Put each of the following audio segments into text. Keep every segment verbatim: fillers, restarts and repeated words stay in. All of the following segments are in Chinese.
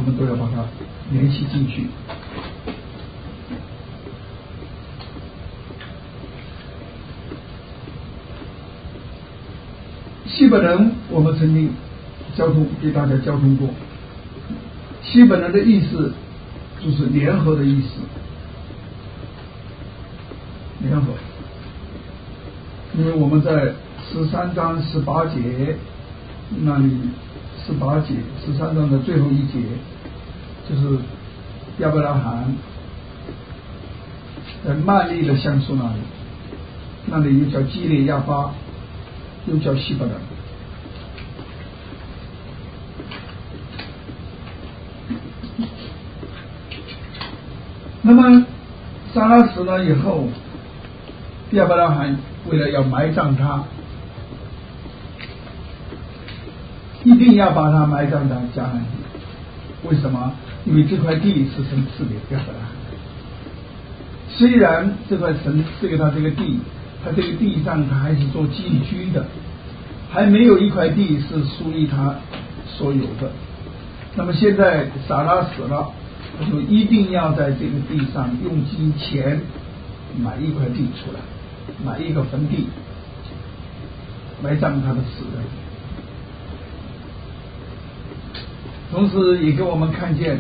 们都要把它联系进去。西本人我们曾经交通给大家交通过，西本人的意思就是联合的意思，联合。因为我们在十三章十八节那里，十八节十三章的最后一节，就是亚伯拉罕在曼利的橡树那里，那里又叫基列亚巴，又叫西伯人。那么杀拉死了以后，亚伯拉罕为了要埋葬他，一定要把他埋葬在迦南地。为什么？因为这块地是神赐给亚伯拉罕的。虽然这块神赐给他这个地，他这个地上他还是做寄居的，还没有一块地是属于他所有的。那么现在撒拉死了，他就一定要在这个地上用金钱买一块地出来，买一个坟地，埋葬他的死人。同时也给我们看见，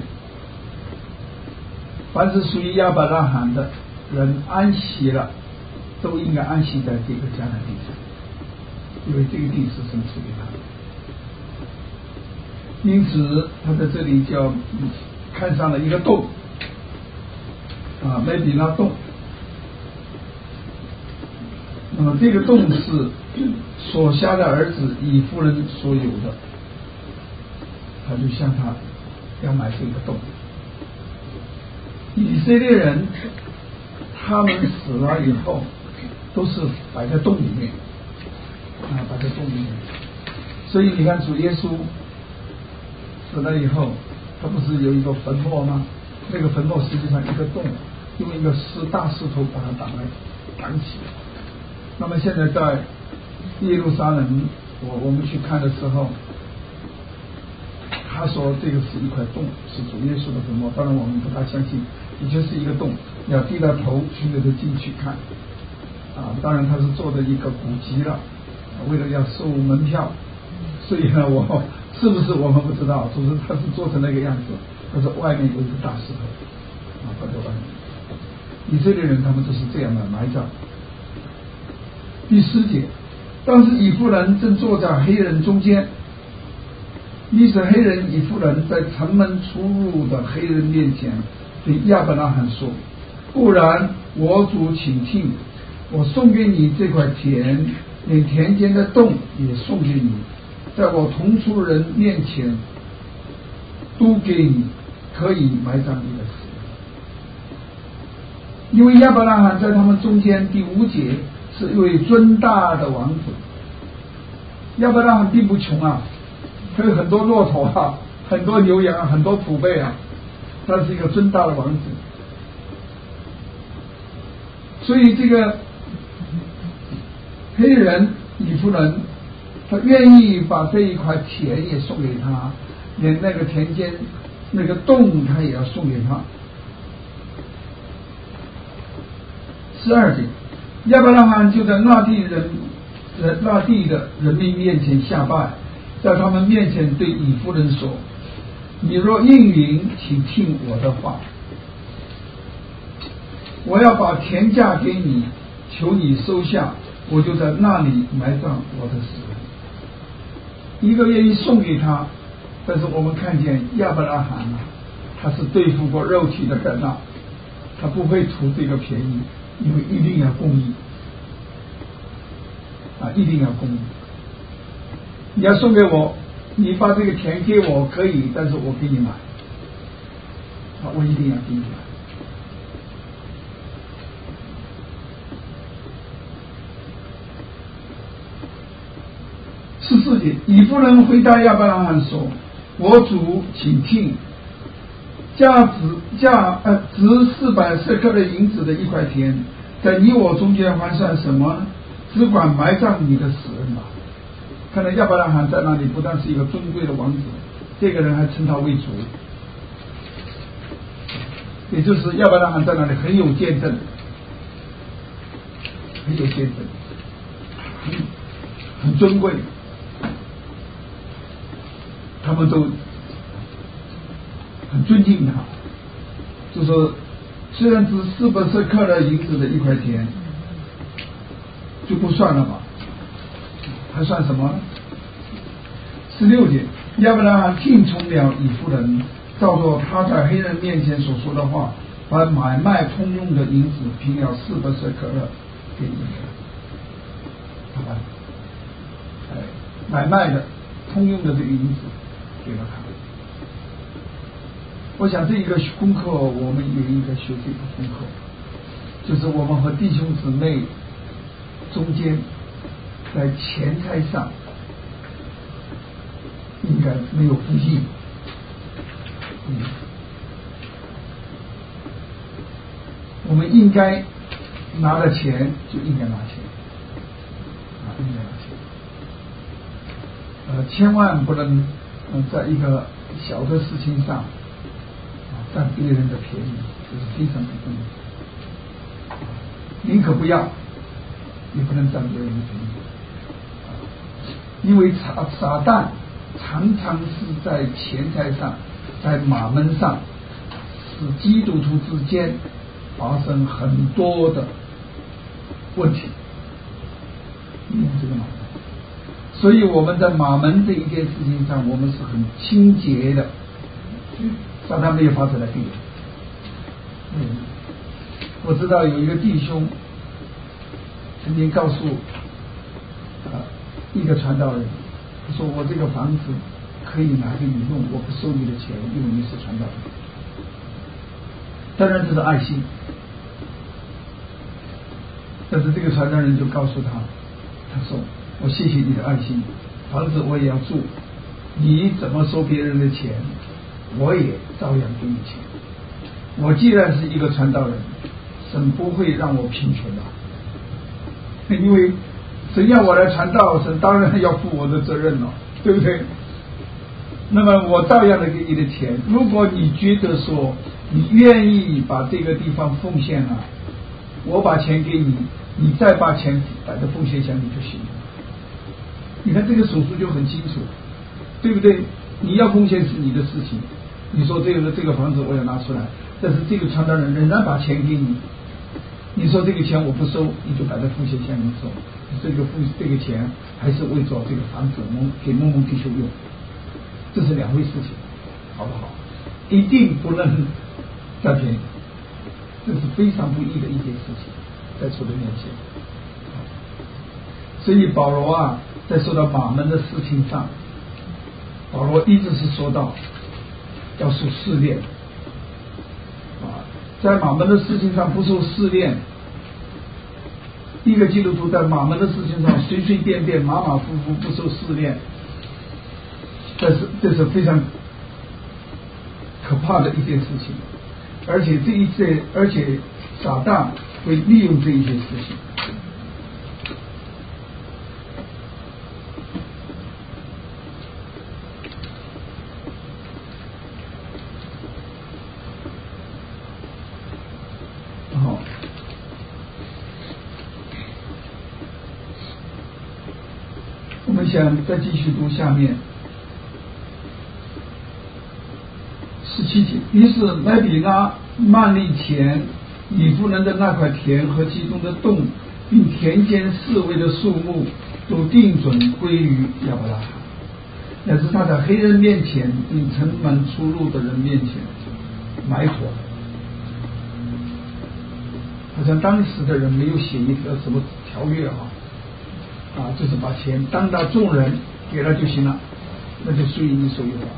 凡是属于亚伯拉罕的人安息了，都应该安息在这个迦南地上，因为这个地是神赐给他的。因此他在这里就看上了一个洞啊，麦比拉洞。那么这个洞是所辖的儿子以弗人所有的，他就向他要买这个洞。以色列人他们死了以后都是摆在洞里面啊，摆在洞里面。所以你看主耶稣死了以后，他不是有一个坟墓吗？那个坟墓实际上一个洞，用一个石大石头把它挡来挡起。那么现在在耶路撒冷，我我们去看的时候，他说这个是一块洞，是主耶稣的坟墓。当然我们不大相信，的确是一个洞，你要低着头去那个进去看啊。当然他是做的一个古迹了，为了要收门票，所以呢，我是不是我们不知道，总之他是做成那个样子。他说外面有一个大石头啊，放在外面。以色列人他们就是这样的埋葬。第十节，当时以弗人正坐在黑人中间，于是黑人以弗人在城门出入的黑人面前对亚伯拉罕说：不然我主请听，我送给你这块田，连田间的洞也送给你，在我同族人面前都给你，可以埋葬你的死。因为亚伯拉罕在他们中间，第五节是一位尊大的王子。亚伯拉罕并不穷啊，他有很多骆驼啊，很多牛羊，很多土贝啊，他是一个尊大的王子。所以这个黑人以弗人，他愿意把这一块田也送给他，连那个田间那个洞他也要送给他。十二节，亚伯拉罕就在那地人那地的人民面前下拜，在他们面前对以弗人说：你若应允，请听我的话，我要把田价给你，求你收下，我就在那里埋葬我的死人。一个愿意送给他，但是我们看见亚伯拉罕啊，他是对付过肉体的人啊，他不会图这个便宜，因为一定要公义啊，一定要公义。你要送给我，你把这个田给我可以，但是我给你买啊，我一定要给你买。十四节，以弗人回答亚伯拉罕说：我主请听，价值价呃值四百舍客的银子的一块田，在你我中间还算什么？只管埋葬你的死人吧。看来亚伯拉罕在那里不但是一个尊贵的王子，这个人还称他为主也就是亚伯拉罕在那里很有见证，很有见证，很很尊贵，他们都很尊敬他。就说虽然只四百舍克勒银子的一块田就不算了吧，还算什么呢？十六节，亚伯拉罕听从了以弗人，照着他在黑人面前所说的话，把买卖通用的银子平了四百舍克勒给以弗人。好吧，哎，买卖的通用的这个银子给了他。我想这一个功课我们也应该学这个功课，就是我们和弟兄姊妹中间在钱财上应该没有不义。嗯，我们应该拿了钱就应该拿钱，啊，应该拿钱，呃，千万不能，呃，在一个小的事情上啊占别人的便宜，这是非常不对的。宁可不要，也不能占别人的便宜，因为撒撒旦常常是在钱财上，在马门上，使基督徒之间发生很多的问题，利用这个马门。所以我们在马门这一件事情上，我们是很清洁的，撒旦没有发出来地。嗯，我知道有一个弟兄曾经告诉啊一个传道人，他说我这个房子可以拿给你用，我不收你的钱，因为你是传道人。当然这是爱心，但是这个传道人就告诉他，他说我谢谢你的爱心，房子我也要住，你怎么收别人的钱，我也照样给你钱。我既然是一个传道人，神不会让我贫穷的，因为神要我来传道，神当然要负我的责任了，对不对？那么我照样的给你的钱，如果你觉得说你愿意把这个地方奉献了，我把钱给你，你再把钱摆在奉献箱里就行了。你看这个手术就很清楚，对不对？你要奉献是你的事情，你说这个这个房子我要拿出来，但是这个传道人仍然把钱给你，你说这个钱我不收，你就摆在奉献箱里收，这个奉这个钱还是为着这个房子蒙给蒙蒙弟兄用，这是两回事情，好不好？一定不能占便宜，这是非常不义的一件事情，在主的面前。所以保罗啊，在说到马门的事情上，保罗一直是说到要受试炼啊，在马门的事情上不受试炼，一个基督徒在马门的事情上随随便便马马虎虎不受试炼，这是这是非常可怕的一件事情，而且这一切，而且撒旦会利用这一些事情。好，我们想再继续读下面十七节。于是麦比拉、曼利前、以弗人的那块田和其中的洞，并田间四围的树木，都定准归于亚伯拉罕，乃是他在黑人面前并城门出入的人面前埋妥。好像当时的人没有写一个什么条约啊，啊，就是把钱当到众人给了就行了，那就属于你所有了。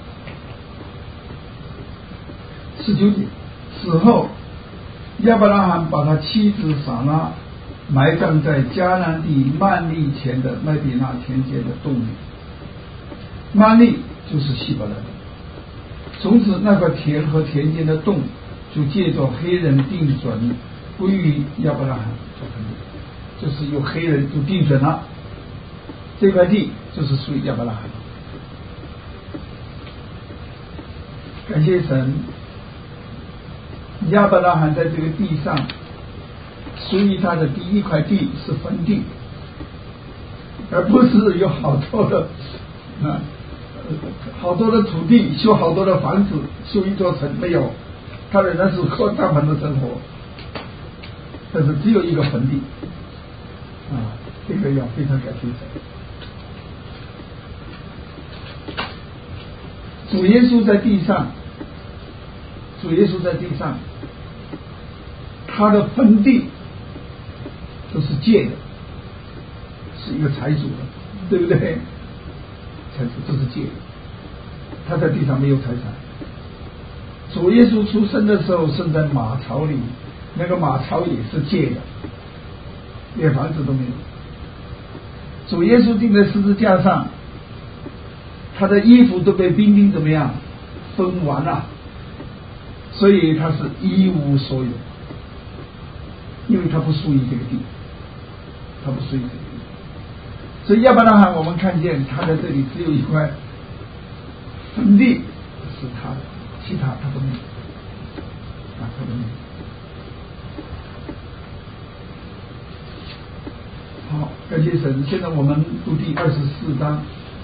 十九节，死后亚伯拉罕把他妻子撒拉埋葬在迦南地曼利前的麦比那田间的洞里。曼利就是希伯来，从此那块田和田间的洞就借着黑人定准归于亚伯拉罕，就是由黑人就定准了，这块地就是属于亚伯拉罕。感谢神， 亚伯拉罕在这个地上，属于他的第一块地是坟地，而不是有好多的啊，好多的土地，修好多的房子，修一座城，没有，他仍然是过帐篷的生活，但是只有一个坟地啊，这个要非常感谢神。主耶稣在地上，主耶稣在地上，他的坟地都是借的，是一个财主的，对不对？财主这是借的，他在地上没有财产。主耶稣出生的时候生在马槽里，那个马槽也是借的，连房子都没有。主耶稣钉在十字架上，他的衣服都被兵丁怎么样分完了，所以他是一无所有，因为他不属于这个地，他不属于这个地。所以亚伯拉罕我们看见他在这里只有一块坟地是他的，其他他都没有啊，他都没有。好，感谢神。现在我们读第二十四章。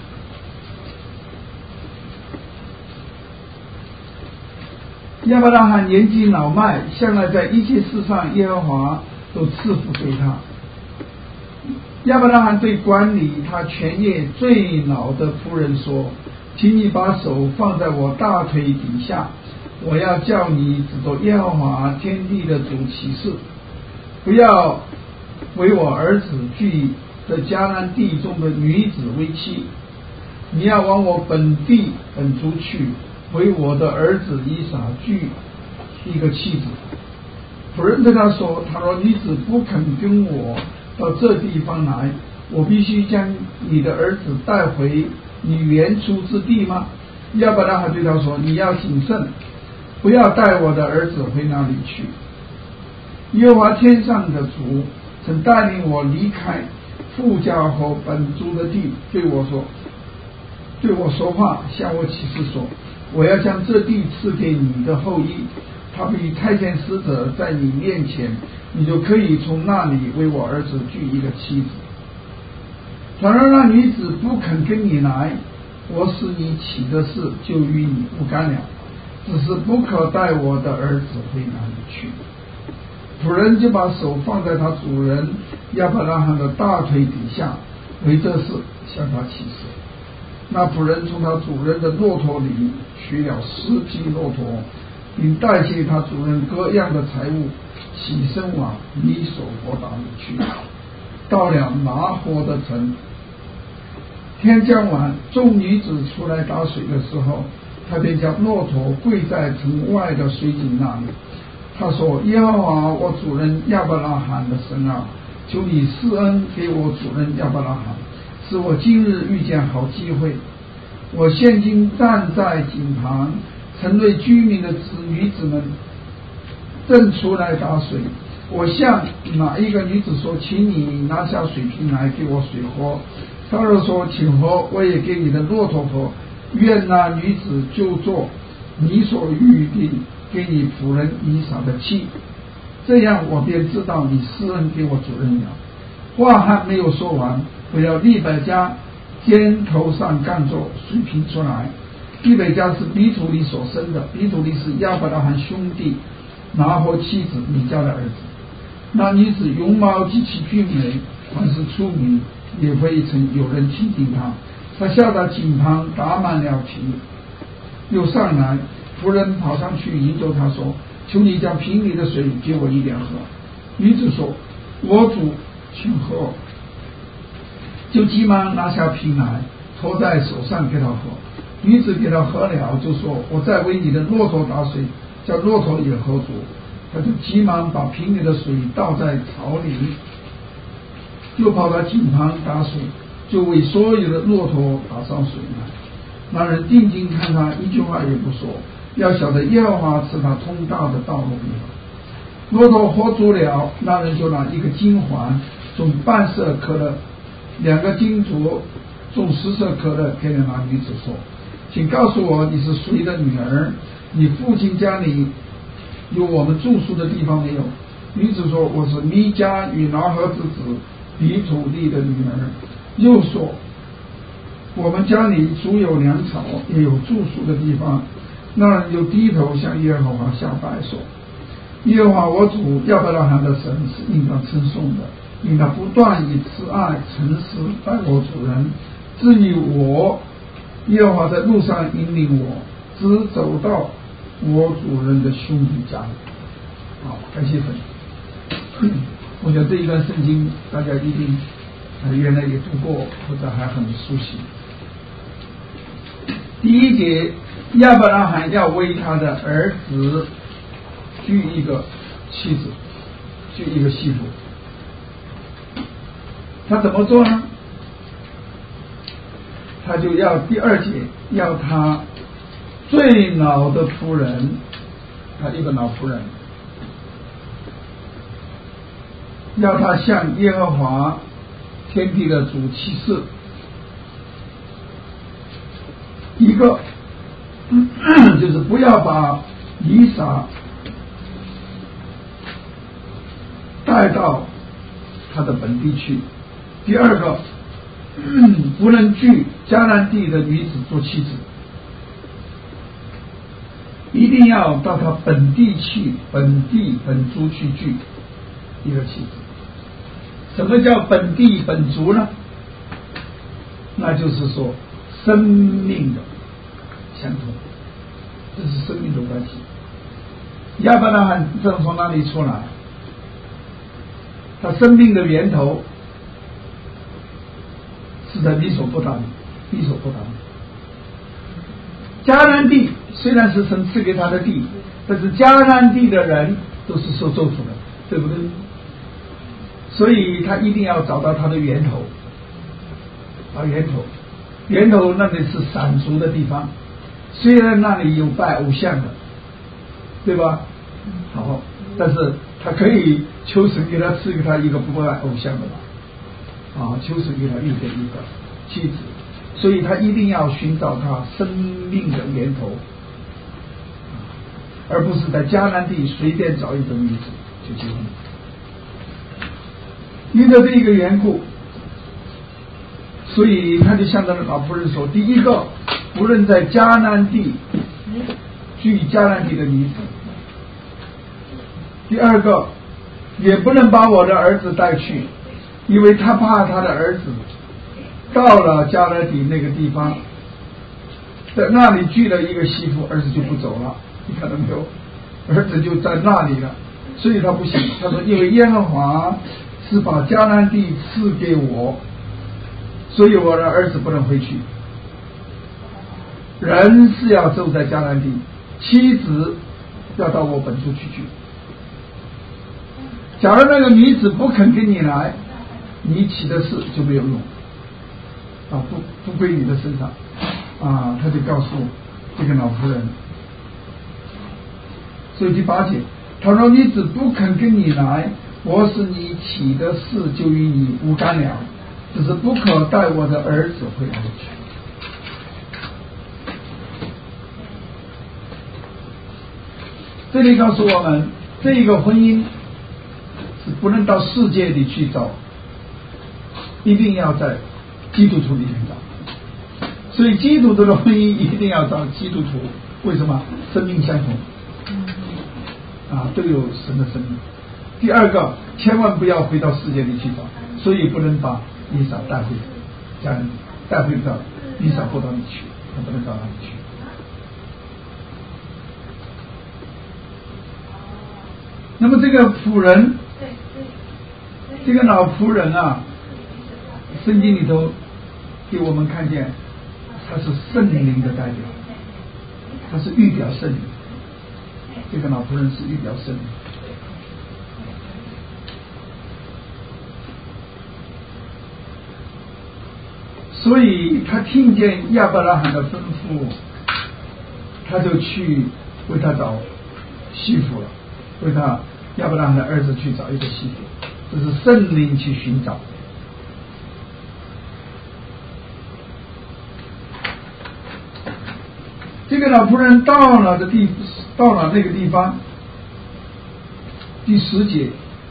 亚伯拉罕年纪老迈，向来在一切事上耶和华都赐福给他。亚伯拉罕对管理他全业最老的仆人说：请你把手放在我大腿底下，我要叫你指着耶和华天地的主起誓，不要为我儿子娶的迦南地中的女子为妻，你要往我本地本族去，为我的儿子以撒娶一个妻子。仆人对他说：他说女子不肯跟我到这地方来，我必须将你的儿子带回你原出之地吗？亚伯拉罕对他说：你要谨慎，不要带我的儿子回那里去。耶和华天上的主曾带领我离开父家和本族的地，对我说对我说话，向我起誓说：我要将这地赐给你的后裔，他必差遣使者在你面前，你就可以从那里为我儿子娶一个妻子。倘若那女子不肯跟你来，我使你起的事就与你无干了，只是不可带我的儿子回那里去。仆人就把手放在他主人亚伯拉罕的大腿底下，为这事向他起誓。那仆人从他主人的骆驼里取了十匹骆驼，并带去他主人各样的财物，起身往米索伯达里去。到了拿霍的城，天将晚，众女子出来打水的时候，他便将骆驼跪在城外的水井那里。他说：耶和华我主人亚伯拉罕的神啊，求你施恩给我主人亚伯拉罕，使我今日遇见好机会。我现今站在井旁，城内居民的子女子们正出来打水。我向哪一个女子说：请你拿下水瓶来给我水喝。她若说：请喝，我也给你的骆驼喝。愿那女子就做你所预定给你仆人以撒的妻，这样我便知道你施恩给我主人了。话还没有说完，我要利百加肩头上干着水瓶出来。利百加是比土利所生的，比土利是亚伯拉罕兄弟拿霍妻子米迦的儿子。那女子容貌极其俊美，凡是出名，也未曾有人亲近她。她下到井旁打满了瓶，又上来，仆人跑上去迎着她说：求你将瓶里的水给我一点喝。女子说：我主，请喝。就急忙拿下瓶来，托在手上给他喝。女子给他喝了，就说：我再为你的骆驼打水，叫骆驼也喝足。他就急忙把瓶里的水倒在槽里，又跑到井旁打水，就为所有的骆驼打上水来。那人定睛看他，一句话也不说，要晓得耶和华赐他通大的道路也。骆驼喝足了，那人就拿一个金环种半色可乐，两个金镯种十色可乐，给了那女子说：请告诉我你是谁的女儿，你父亲家里有我们住宿的地方没有？女子说：我是弥迦与拿合之子比土地的女儿。又说：我们家里足有粮草，也有住宿的地方。那人就低头向耶和华下拜说：耶和华我主亚伯拉罕的神是应当称颂的，因他不断以慈爱诚实待我主人。至于我，耶和华在路上引领我，直走到我主人的兄弟家里。好，感谢神。我想这一段圣经大家一定呃原来也读过，或者还很熟悉。第一节，亚伯拉罕要为他的儿子娶一个妻子，娶一个媳妇。他怎么做呢？他就要第二节，要他最老的仆人，他一个老仆人，要他向耶和华天地的主起誓，一个就是不要把以撒带到他的本地去，第二个不能娶迦南地的女子做妻子，一定要到他本地去，本地本族去娶一个妻子。什么叫本地本族呢？那就是说生命的相同，这是生命的关系。亚伯拉罕正从哪里出来？他生命的源头是在米索不达米，米索不达米。迦南地虽然是神赐给他的地，但是迦南地的人都是受咒诅的，对不对？所以他一定要找到他的源头，啊，源头，源头那里是闪族的地方，虽然那里有拜偶像的，对吧？好，但是他可以求神给他赐给他一个不拜偶像的吧，啊，求神给他预备一个妻子，所以他一定要寻找他生命的源头，而不是在迦南地随便找一个女子就结婚。因着这一个缘故，所以他就向他的老仆人说：第一个，不论在迦南地娶迦南地的女子；第二个，也不能把我的儿子带去，因为他怕他的儿子到了迦南地那个地方，在那里娶了一个媳妇，儿子就不走了。你看到没有？儿子就在那里了，所以他不行。他说：因为耶和华是把迦南地赐给我，所以我的儿子不能回去。人是要住在迦南地，妻子要到我本处去居。假如那个女子不肯跟你来，你起的事就没有用啊，不不归你的身上啊。他就告诉这个老仆人，所以第八节，倘若女子不肯跟你来，我使你起的事就与你无干了，只是不可带我的儿子回来去。这里告诉我们，这一个婚姻是不能到世界里去找，一定要在基督徒里面找。所以基督徒的婚姻一定要找基督徒，为什么？生命相同啊，都有神的生命。第二个，千万不要回到世界里去找，所以不能把以撒带回家人，带回到以撒不到你去，他不能到哪里去。那么这个仆人，这个老仆人啊，圣经里头给我们看见，他是圣灵的代表，他是预表圣灵。这个老仆人是预表圣灵。所以他听见亚伯拉罕的吩咐，他就去为他找媳妇了，为他亚伯拉罕的儿子去找一个媳妇，这是圣灵去寻找。这个老仆人到了的地，到了那个地方， 第十节，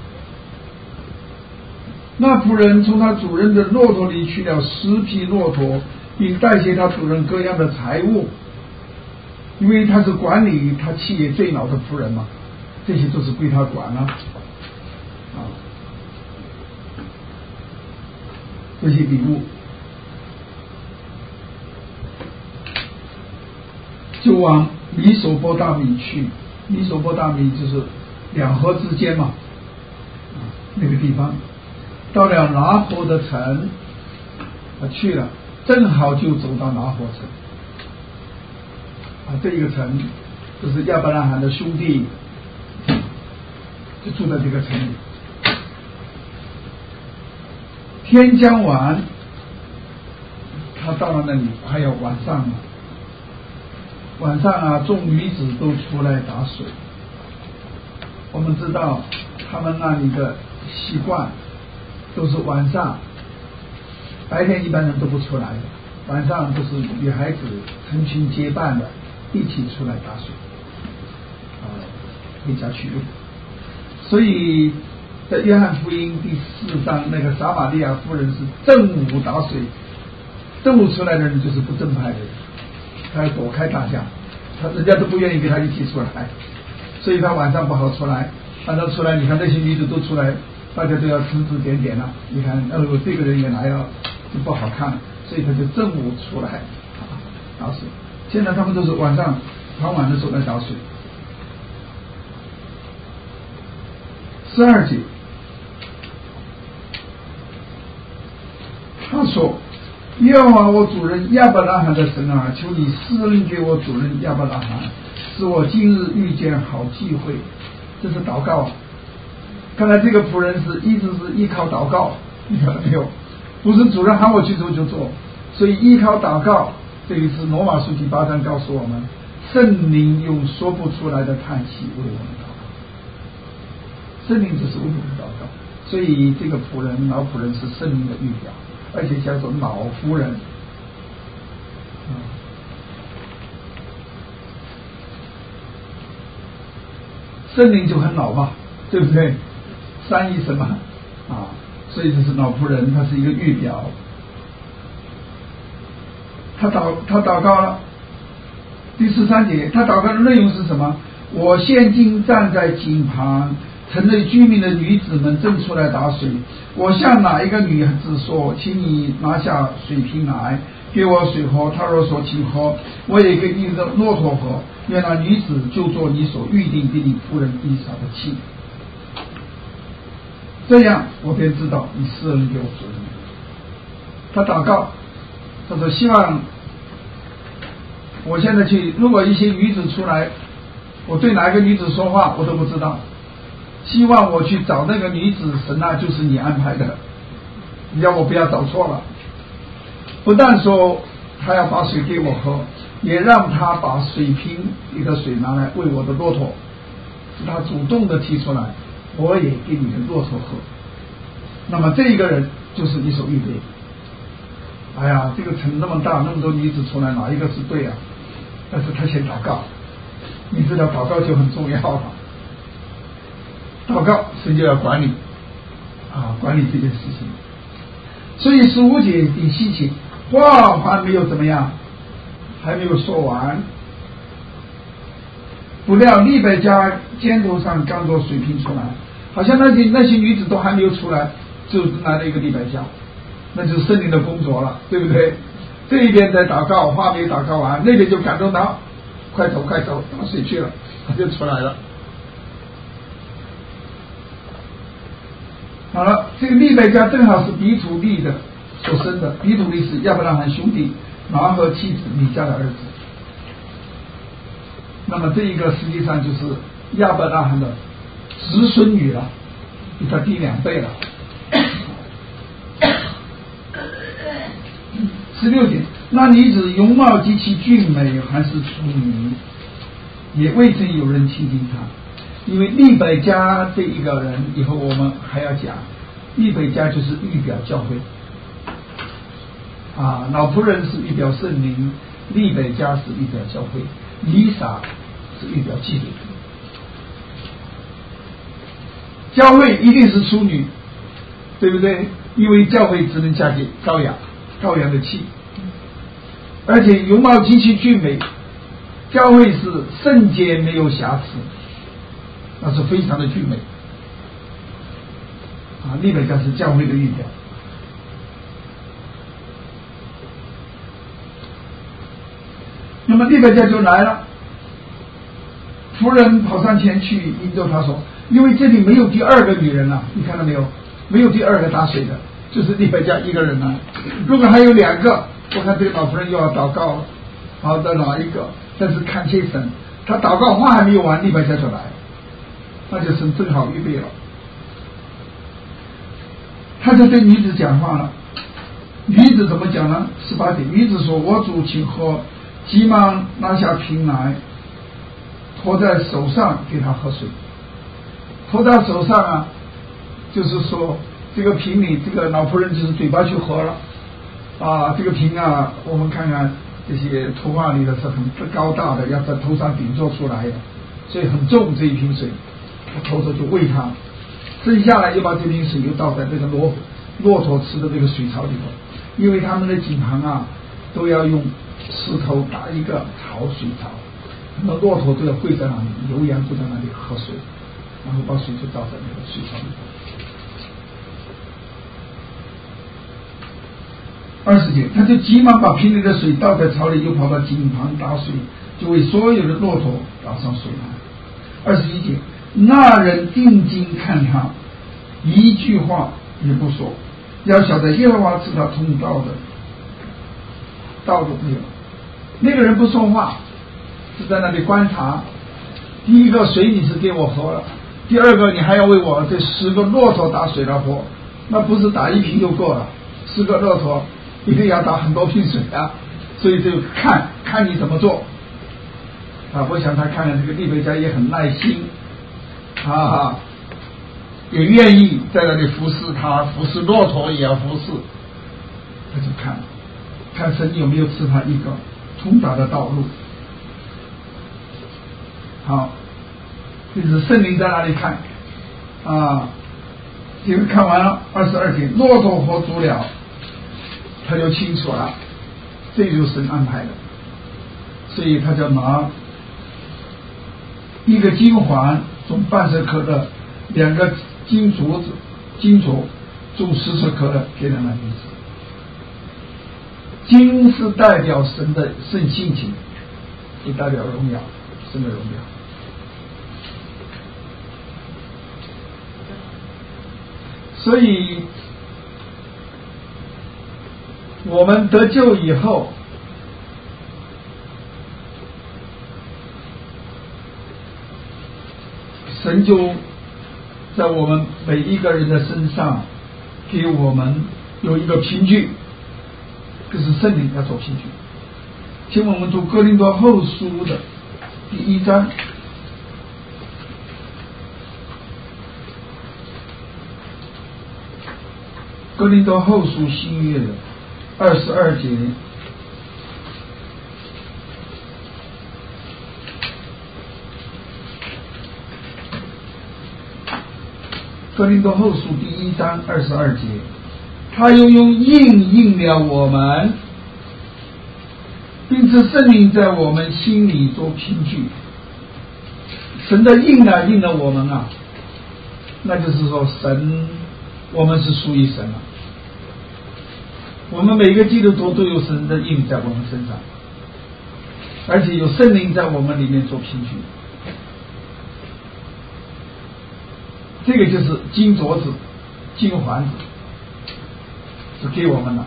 那仆人从他主人的骆驼里取了十匹骆驼，并代谢他主人各样的财物，因为他是管理他企业最老的仆人嘛，这些都是归他管了啊。这些礼物就往米索波大米去，米索波大米就是两河之间嘛，啊，那个地方，到了拿伯的城，他去了，正好就走到拿伯城，啊，这一个城就是亚伯拉罕的兄弟，就住在这个城里。天将晚，他到了那里，快要晚上了。晚上啊，众女子都出来打水。我们知道他们那里的习惯都是晚上，白天一般人都不出来的，晚上都是女孩子成群结伴的一起出来打水，啊，回家去用。所以在约翰福音第四章，那个撒玛利亚妇人是正午打水，正午出来的人就是不正派的人，他要躲开大家，他人家都不愿意跟他一起出来，所以他晚上不好出来。晚上出来，你看那些女子都出来，大家都要指指点点了。你看，哦，这个人也来了，就不好看，所以他就正午出来打水。现在他们都是晚上傍晚的时候来打水。十二节，他说：“耶和华我主人亚伯拉罕的神啊，求你施恩给我主人亚伯拉罕，使我今日遇见好机会。”这是祷告啊！看来这个仆人是一直是依靠祷告，你看到没有？不是主人喊我去做就做，所以依靠祷告。这一次罗马书第八章告诉我们，圣灵用说不出来的叹息为我们祷告。圣灵只是为我们祷告，所以这个仆人老仆人是圣灵的预表，而且叫做老夫人。啊圣灵就很老嘛，对不对？三一神嘛，啊，所以这是老仆人，他是一个预表。他祷他祷告了，第十三节，他祷告的内容是什么？我现今站在井旁，城内居民的女子们正出来打水。我向哪一个女子说，请你拿下水瓶来，给我水喝。她若说请喝，我也给你的骆驼喝。愿那女子就做你所预定给你仆人以撒的妻，这样我便知道你施恩给我主人。他祷告，他说希望我现在去，如果一些女子出来，我对哪一个女子说话我都不知道，希望我去找那个女子，神啊，就是你安排的，你要我不要找错了。不但说他要把水给我喝，也让他把水瓶里的水拿来喂我的骆驼，是他主动的提出来，我也给你的骆驼喝。那么这一个人就是你所预备。哎呀，这个城那么大，那么多女子出来，哪一个是对啊？但是他先祷告，你知道祷告就很重要了。祷告神就要管理啊，管理这件事情。所以十五节第七节，话还没有怎么样，还没有说完，不料利百加肩头上刚做水瓶出来，好像那些那些女子都还没有出来，就来了一个利百加，那就是圣灵的工作了，对不对？这一边在祷告，话没祷告完，那边就感动到，快走快走，打水去了，他就出来了。好了，这个利百加正好是比土利的所生的，比土利是亚伯拉罕兄弟拿和妻子米迦的儿子。那么这一个实际上就是亚伯拉罕的侄孙女了，比他低两倍了。十六节，那女子容貌极其俊美，还是处女，也未曾有人亲近她。因为利百加这一个人，以后我们还要讲，利百加就是预表教会啊，老仆人是预表圣灵，利百加是预表教会，以撒是预表祭司。 教会一定是处女，对不对？因为教会只能嫁给羔羊，羔羊的妻，而且容貌极其俊美，教会是圣洁没有瑕疵，那是非常的俊美啊。利百加是教会的预表。那么利百加就来了，夫人跑上前去引诱他说，因为这里没有第二个女人了，你看到没有？没有第二个打水的，就是利百加一个人了。如果还有两个，我看这个老夫人又要祷告了，好的哪一个？但是看见神，他祷告话还没有完，利百加就来了，那就神正好预备了。他就对女子讲话了，女子怎么讲呢？十八节，女子说：“我主请喝。”急忙拿下瓶来，托在手上给他喝水。托到手上啊，就是说这个瓶里，这个老仆人就是嘴巴去喝了啊。这个瓶啊，我们看看这些图画里的是很高大的，要在头上顶做出来的，所以很重这一瓶水。他头着就喂他，剩下来又把这瓶水又倒在这个骆骆驼吃的这个水槽里头，因为他们的井旁啊都要用石头打一个槽水槽，那骆驼都要跪在那里，牛羊都在那里喝水，然后把水就倒在那个水槽里头。二十节，他就急忙把瓶里的水倒在槽里，又跑到井旁打水，就为所有的骆驼打上水来。二十一节，那人定睛看他，一句话也不说，要晓得耶和华是他通道的道路没有。那个人不说话，是在那里观察。第一个水你是给我喝了，第二个你还要为我这十个骆驼打水来喝，那不是打一瓶就够了，十个骆驼一定要打很多瓶水啊，所以就看看你怎么做啊。我想他看看这个利百加也很耐心啊，也愿意在那里服侍他，服侍骆驼也要服侍，他就看看神有没有赐他一个通达的道路。好，就是圣灵在哪里看啊？这个看完了二十二节，骆驼喝足了，他就清楚了，这就是神安排的。所以他就拿一个金环重半十克的，两个金镯子，金镯重十十克的给了那女子。金是代表神的圣性情，也代表荣耀，神的荣耀。所以我们得救以后，神就在我们每一个人的身上给我们有一个凭据，就是圣灵要做凭据。请我们读哥林多后书的第一章，哥林多后书新约的二十二节，哥林多后书第一章二十二节，他又用印印了我们，并且圣灵在我们心里做凭据。神的印啊，印了我们啊，那就是说神，我们是属于神了。我们每个基督徒都有神的印在我们身上，而且有圣灵在我们里面做凭据。这个就是金镯子、金环子，是给我们的，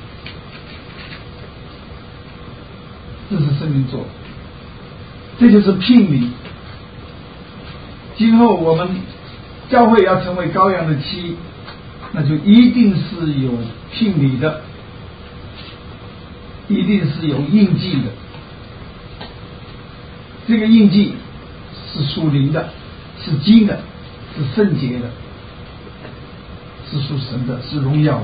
这是圣灵做的，这就是聘礼。今后我们教会要成为羔羊的妻，那就一定是有聘礼的，一定是有印记的。这个印记是属灵的，是金的，是圣洁的，是属神的，是荣耀的。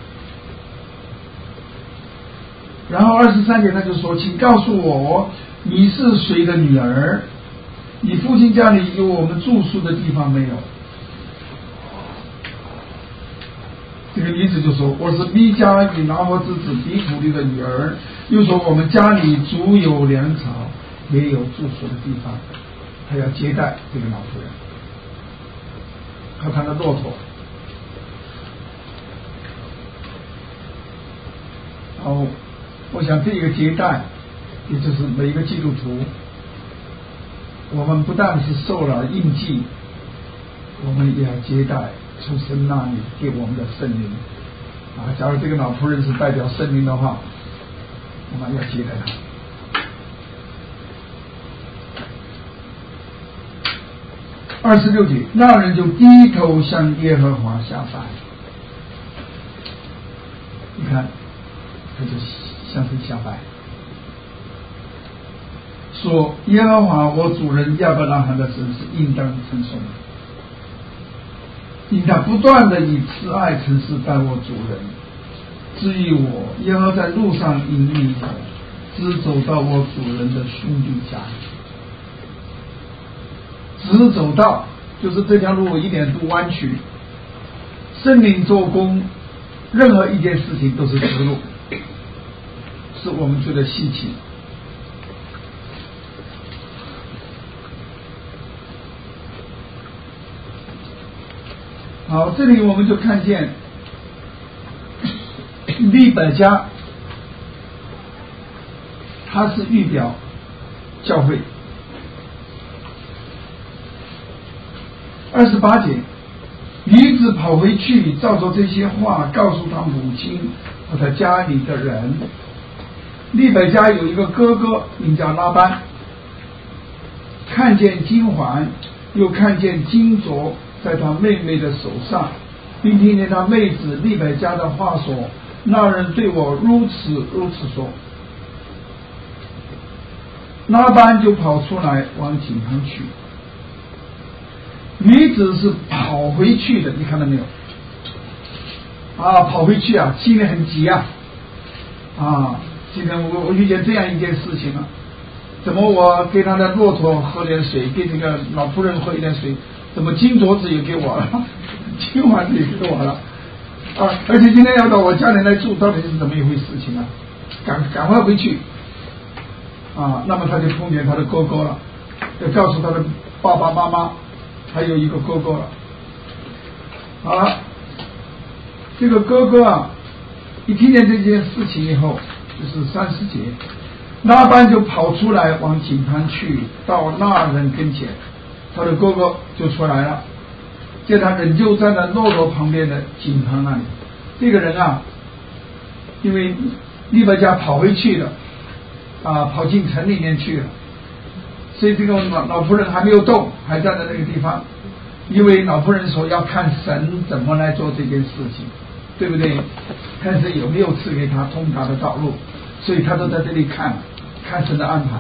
然后二十三节他就说，请告诉我你是谁的女儿，你父亲家里有我们住宿的地方没有？ 这个女子就说：“我是米迦与拿伯之子比土利的女儿。”又说：“我们家里足有粮草，也有住宿的地方。”他要接待这个老妇人和他的骆驼。然后，我想这个接待，也就是每一个基督徒，我们不但是受了印记，我们也要接待从神那里给我们的圣灵啊。假如这个老妇人是代表圣灵的话，我们要接待他。二十六节，那人就低头向耶和华下拜。你看，他就向神下拜，说：“耶和华我主人亚伯拉罕的神是应当称颂的，因他不断的以慈爱诚实待我主人。至于我，耶和华在路上引领我，直走到我主人的兄弟家。”直走到就是这条路一点不弯曲，圣灵做工，任何一件事情都是直路，是我们觉得稀奇。好，这里我们就看见利百加，它是预表教会。二十八节，女子跑回去，照着这些话告诉他母亲和他家里的人。利百加有一个哥哥名叫拉班，看见金环，又看见金镯在他妹妹的手上，并听见他妹子利百加的话说：“那人对我如此如此说。”拉班就跑出来往井旁去。女子是跑回去的，你看到没有？啊，跑回去啊，心里很急啊！啊，今天我我遇见这样一件事情啊，怎么我给他的骆驼喝点水，给这个老妇人喝一点水，怎么金镯子也给我了，金环子也给我了啊！而且今天要到我家里来住，到底是怎么一回事情啊？赶赶快回去啊！那么他就碰见他的哥哥了，要告诉他的爸爸妈妈。还有一个哥哥了，好了，这个哥哥啊，一听见这件事情以后，就是三十节，拉班就跑出来往井旁去，到那人跟前，他的哥哥就出来了，见他仍旧站在骆驼旁边的井旁那里。这个人啊，因为利百加跑回去了，啊，跑进城里面去了。所以这个老老妇人还没有动，还站在那个地方，因为老妇人说要看神怎么来做这件事情，对不对？看神有没有赐给他通达的道路，所以他都在这里看，看神的安排。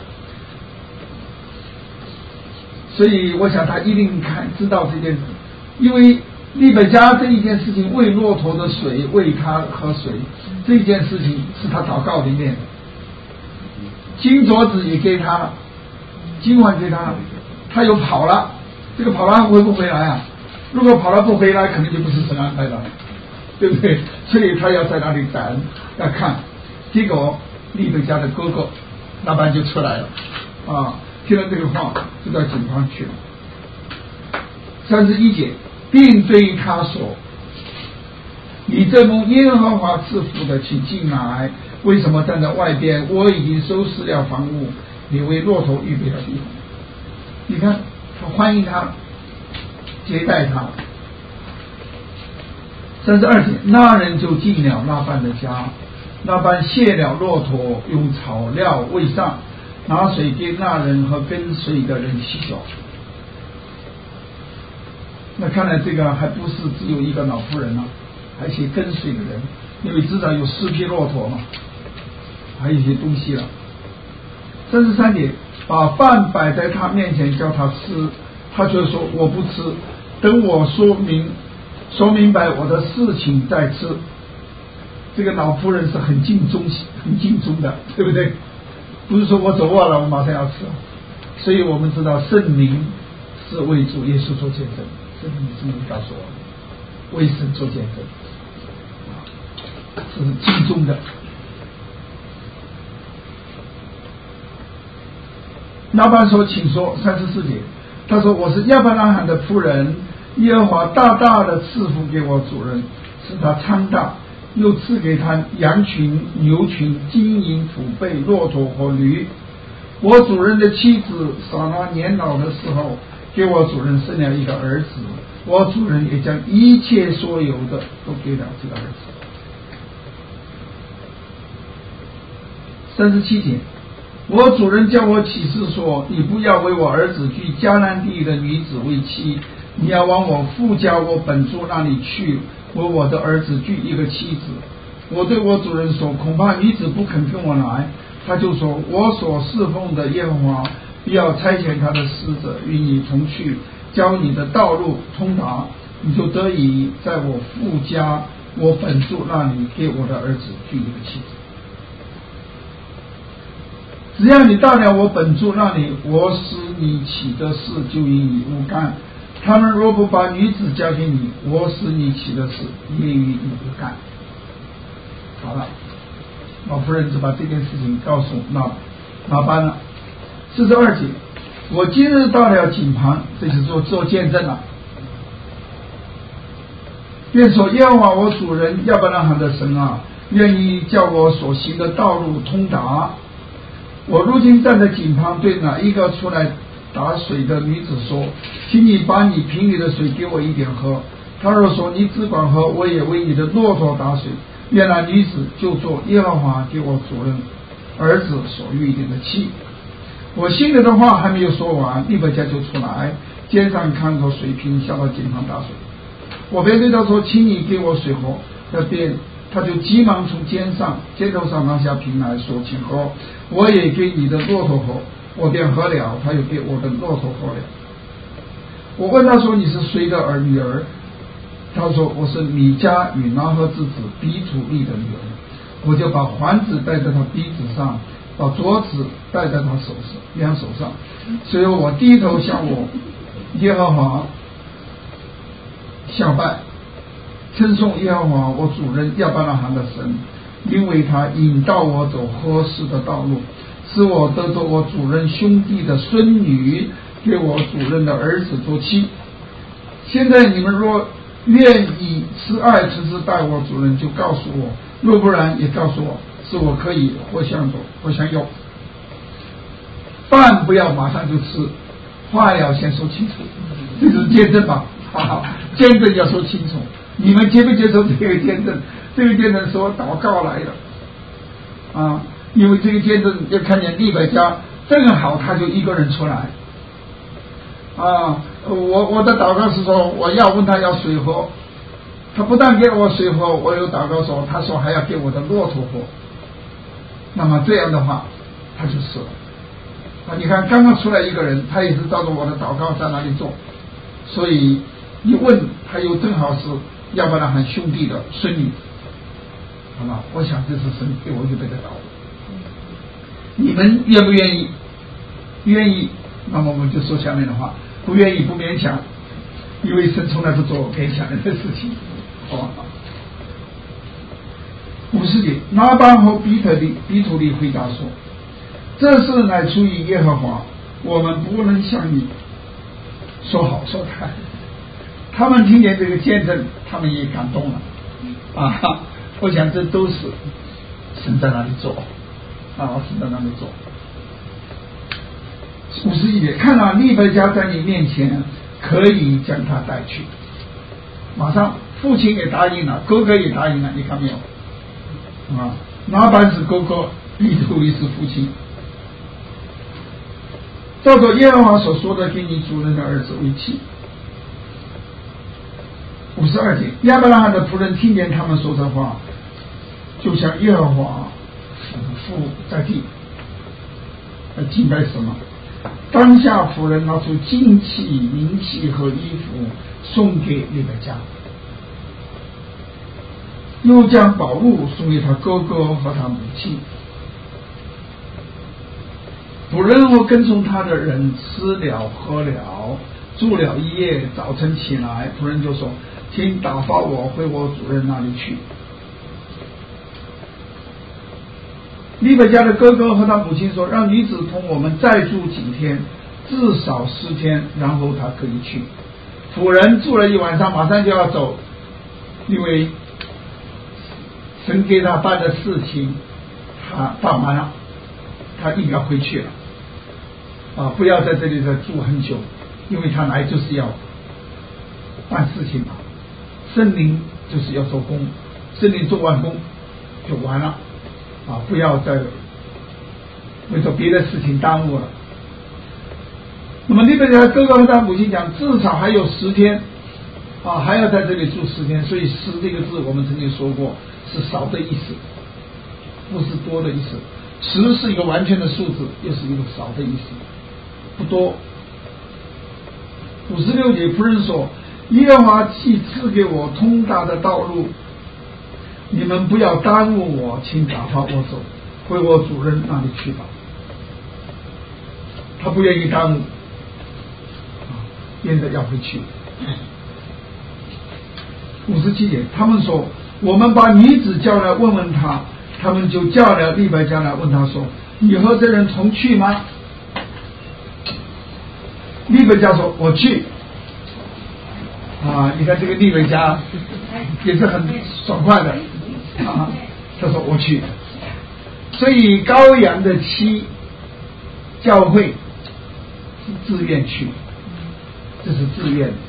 所以我想他一定看知道这件事，因为利百加这一件事情，喂骆驼的水，喂他喝水，这件事情是他祷告里面的。金镯子也给他了。金环给他，他又跑了，这个跑了回不回来啊？如果跑了不回来，肯定就不是神安排的，对不对？所以他要在那里等，要看。结果利百加的哥哥拉班就出来了，啊，听了这个话，就到井旁去了。三十一节，并对他说：“你这蒙耶和华赐福的，请进来。为什么站在外边？我已经收拾了房屋。你为骆驼预备了地方。”你看，他欢迎他，接待他。三十二节，那人就进了拉班的家，拉班卸了骆驼，用草料喂上，拿水给那人和跟随的人洗脚。那看来这个还不是只有一个老妇人啊，还有一些跟随的人，因为至少有四匹骆驼嘛，还有一些东西了。三十三节，把饭摆在他面前叫他吃，他却说我不吃，等我说明说明白我的事情再吃。这个老妇人是很尽忠很尽忠的，对不对？不是说我走过了我马上要吃。所以我们知道圣灵是为主耶稣做见证，圣灵是告诉我们为神做见证是敬重的。拉班说：“请说。”三十四节，他说：“我是亚伯拉罕的仆人，耶和华大大的赐福给我主人，使他昌大，又赐给他羊群、牛群、金银、虎背、骆驼和驴。我主人的妻子撒拉年老的时候，给我主人生了一个儿子，我主人也将一切所有的都给了这个儿子。”三十七节，我主人叫我起誓说：“你不要为我儿子娶迦南地的女子为妻，你要往我父家我本族那里去，为我的儿子娶一个妻子。”我对我主人说：“恐怕女子不肯跟我来。”他就说：“我所侍奉的耶和华必要差遣他的使者与你同去，教你的道路通达，你就得以在我父家我本族那里给我的儿子娶一个妻子。只要你到了我本族那里，我使你起的事就与你无干。他们若不把女子嫁给你，我使你起的事也与你无干。”好了，老夫人就把这件事情告诉那那班了。四十二节，我今日到了井旁，这是做做见证了。愿说：“耶和华我主人亚伯拉罕的神啊，愿意叫我所行的道路通达。我如今站在井旁，对哪一个出来打水的女子说：请你把你瓶里的水给我一点喝。他若说你只管喝，我也为你的骆驼打水。愿那女子就做耶和华给我主人儿子所预定的妻。”我心里的话还没有说完，利百加就出来，肩上看着水瓶，下到井旁打水。我便对他说：“请你给我水喝。”那便他就急忙从肩上肩头上拿下瓶来说：“请喝。”我也给你的骆驼喝。我便喝了，他又给我的骆驼喝了。我问他说：“你是谁的儿女儿？”他说：“我是米迦与拿鹤之子比土利的女儿。”我就把环子戴在他鼻子上，把镯子戴在他手上两手上。随后我低头向我耶和华下拜，称颂耶和华我主人亚伯拉罕的神，因为他引导我走合适的道路，使我得着我主人兄弟的孙女，给我主人的儿子做妻。现在你们若愿意慈爱慈慈待我主人，就告诉我；若不然，也告诉我，使我可以或享受或享用。饭不要马上就吃，话要先说清楚。这是见证吧？啊，见证要说清楚。你们接不接受这个见证？这个见证是我祷告来的啊，因为这个见证要看见利百加，正好他就一个人出来啊。我我的祷告是说，我要问他要水喝，他不但给我水喝，我有祷告说，他说还要给我的骆驼喝。那么这样的话，他就死了啊！你看，刚刚出来一个人，他也是照着我的祷告在那里做，所以一问他又正好是亚伯拉罕兄弟的孙女，好吧？我想这是神给我预备的道路。你们愿不愿意？愿意，那么我们就说下面的话。不愿意不勉强，因为神从来不做勉强人的事情。哦，五十节，拿班和比特利比土利回答说：“这事乃出于耶和华，我们不能向你说好说歹。”他们听见这个见证，他们也感动了啊！我想这都是神在那里做啊，神在那里做。五十一节，看到利百加在你面前，可以将他带去。马上父亲也答应了，哥哥也答应了，你看没有啊？拿班是哥哥，比土利是父亲。照着耶和华所说的，给你主人的儿子为妻。五十二节，亚伯拉罕的仆人听见他们说这话，就向耶和华俯伏在地，来敬拜什么？当下仆人拿出金器、银器和衣服送给利百加，又将宝物送给他哥哥和他母亲。仆人和跟从他的人吃了喝了，住了一夜。早晨起来，仆人就说：“请打发我回我主人那里去。” 利百加的哥哥和他母亲说，让女子同我们再住几天，至少十天，然后他可以去。妇人住了一晚上，马上就要走，因为神给他办的事情他办完了，他应该回去了啊！不要在这里再住很久，因为他来就是要办事情嘛。圣灵就是要做工，圣灵做完工就完了啊！不要再为着别的事情耽误了。那么利百加的哥哥和他母亲讲，至少还有十天啊，还要在这里住十天。所以十这个字我们曾经说过是少的意思，不是多的意思。十是一个完全的数字，又是一个少的意思，不多。五十六节，仆人说，耶和华既赐给我通达的道路，你们不要耽误我，请打发我走，回我主人那里去吧。他不愿意耽误，变得要回去。五十七节，他们说，我们把女子叫来问问他，他们就叫了利百加来问他说，你和这人同去吗？利百加说，我去。啊，你看这个利百加也是很爽快的啊，他说我去。所以羔羊的妻教会是自愿去，这是自愿的。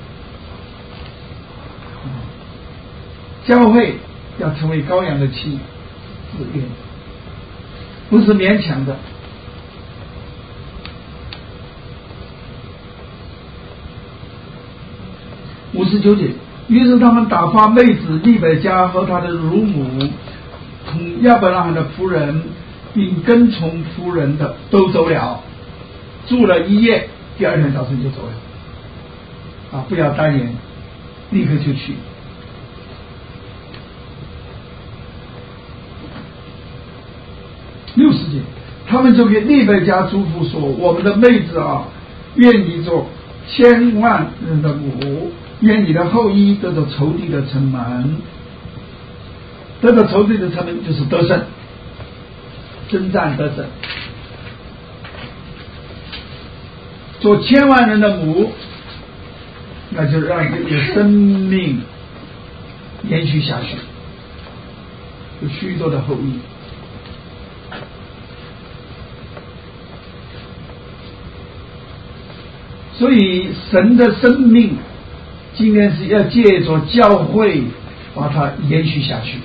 教会要成为羔羊的妻，自愿，不是勉强的。五十九节，于是他们打发妹子利百加和他的乳母，同亚伯拉罕的仆人，并跟从仆人的都走了，住了一夜，第二天早晨就走了。啊，不要耽延，立刻就去。六十节，他们就给利百加嘱咐说，我们的妹子啊，愿你做千万人的母，愿你的后裔得到仇敌的城门，得到仇敌的城门就是得胜，征战得胜。做千万人的母，那就让这个生命延续下去，有许多的后裔。所以神的生命今天是要借着教会把它延续下去，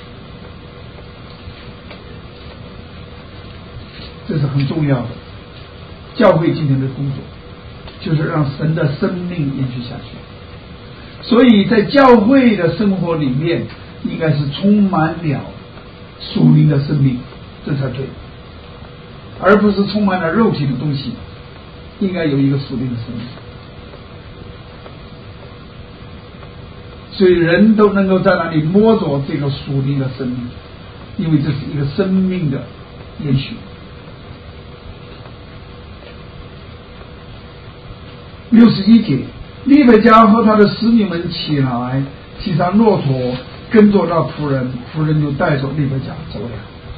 这是很重要的。教会今天的工作就是让神的生命延续下去，所以在教会的生活里面应该是充满了属灵的生命，这才对，而不是充满了肉体的东西，应该有一个属灵的生命。所以人都能够在那里摸着这个属灵的生命，因为这是一个生命的延续。六十一节，利百加和他的使女们起来，骑上骆驼，跟着那仆人，仆人就带着利百加走了。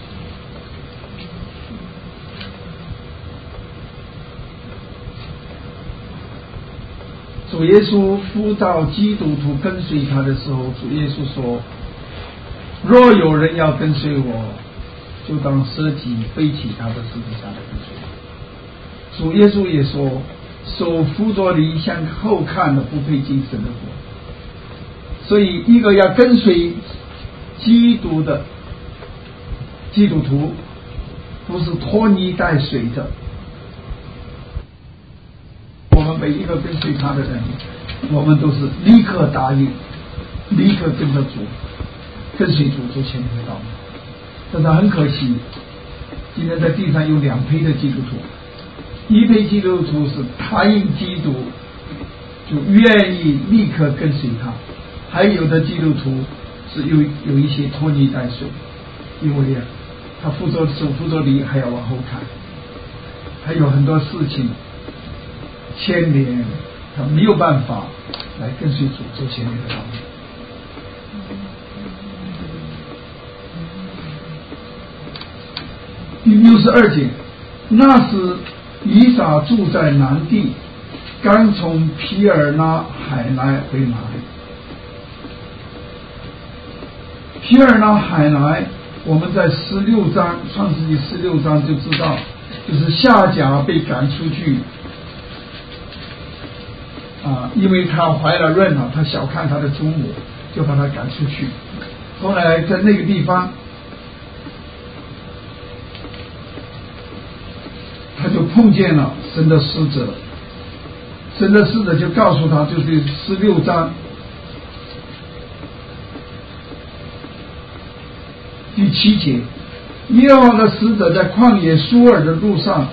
主耶稣呼召基督徒跟随他的时候，主耶稣说，若有人要跟随我，就当舍己，背起他的十字架来跟随我。主耶稣也说，手扶着犁向后看的，不配进神的国。所以一个要跟随基督的基督徒，不是拖泥带水的。我们每一个跟随他的人，我们都是立刻答应，立刻跟着主，跟随主走前面的道路。但是很可惜，今天在地上有两批的基督徒，一批基督徒是答应基督，就愿意立刻跟随他；还有的基督徒是有有一些拖泥带水，因为啊，他扶着手扶着犁还要往后看，还有很多事情牵连，他没有办法来跟随主走前面的道路。 第六十二节，那时以撒住在南地，刚从皮尔拉海来回来。皮尔拉海来，我们在十六章创世纪十六章就知道，就是夏甲被赶出去啊，因为他怀了孕了，他小看他的祖母，就把他赶出去。后来在那个地方，他就碰见了神的使者，神的使者就告诉他，就是十六章第七节，耶和华的使者在旷野苏尔的路上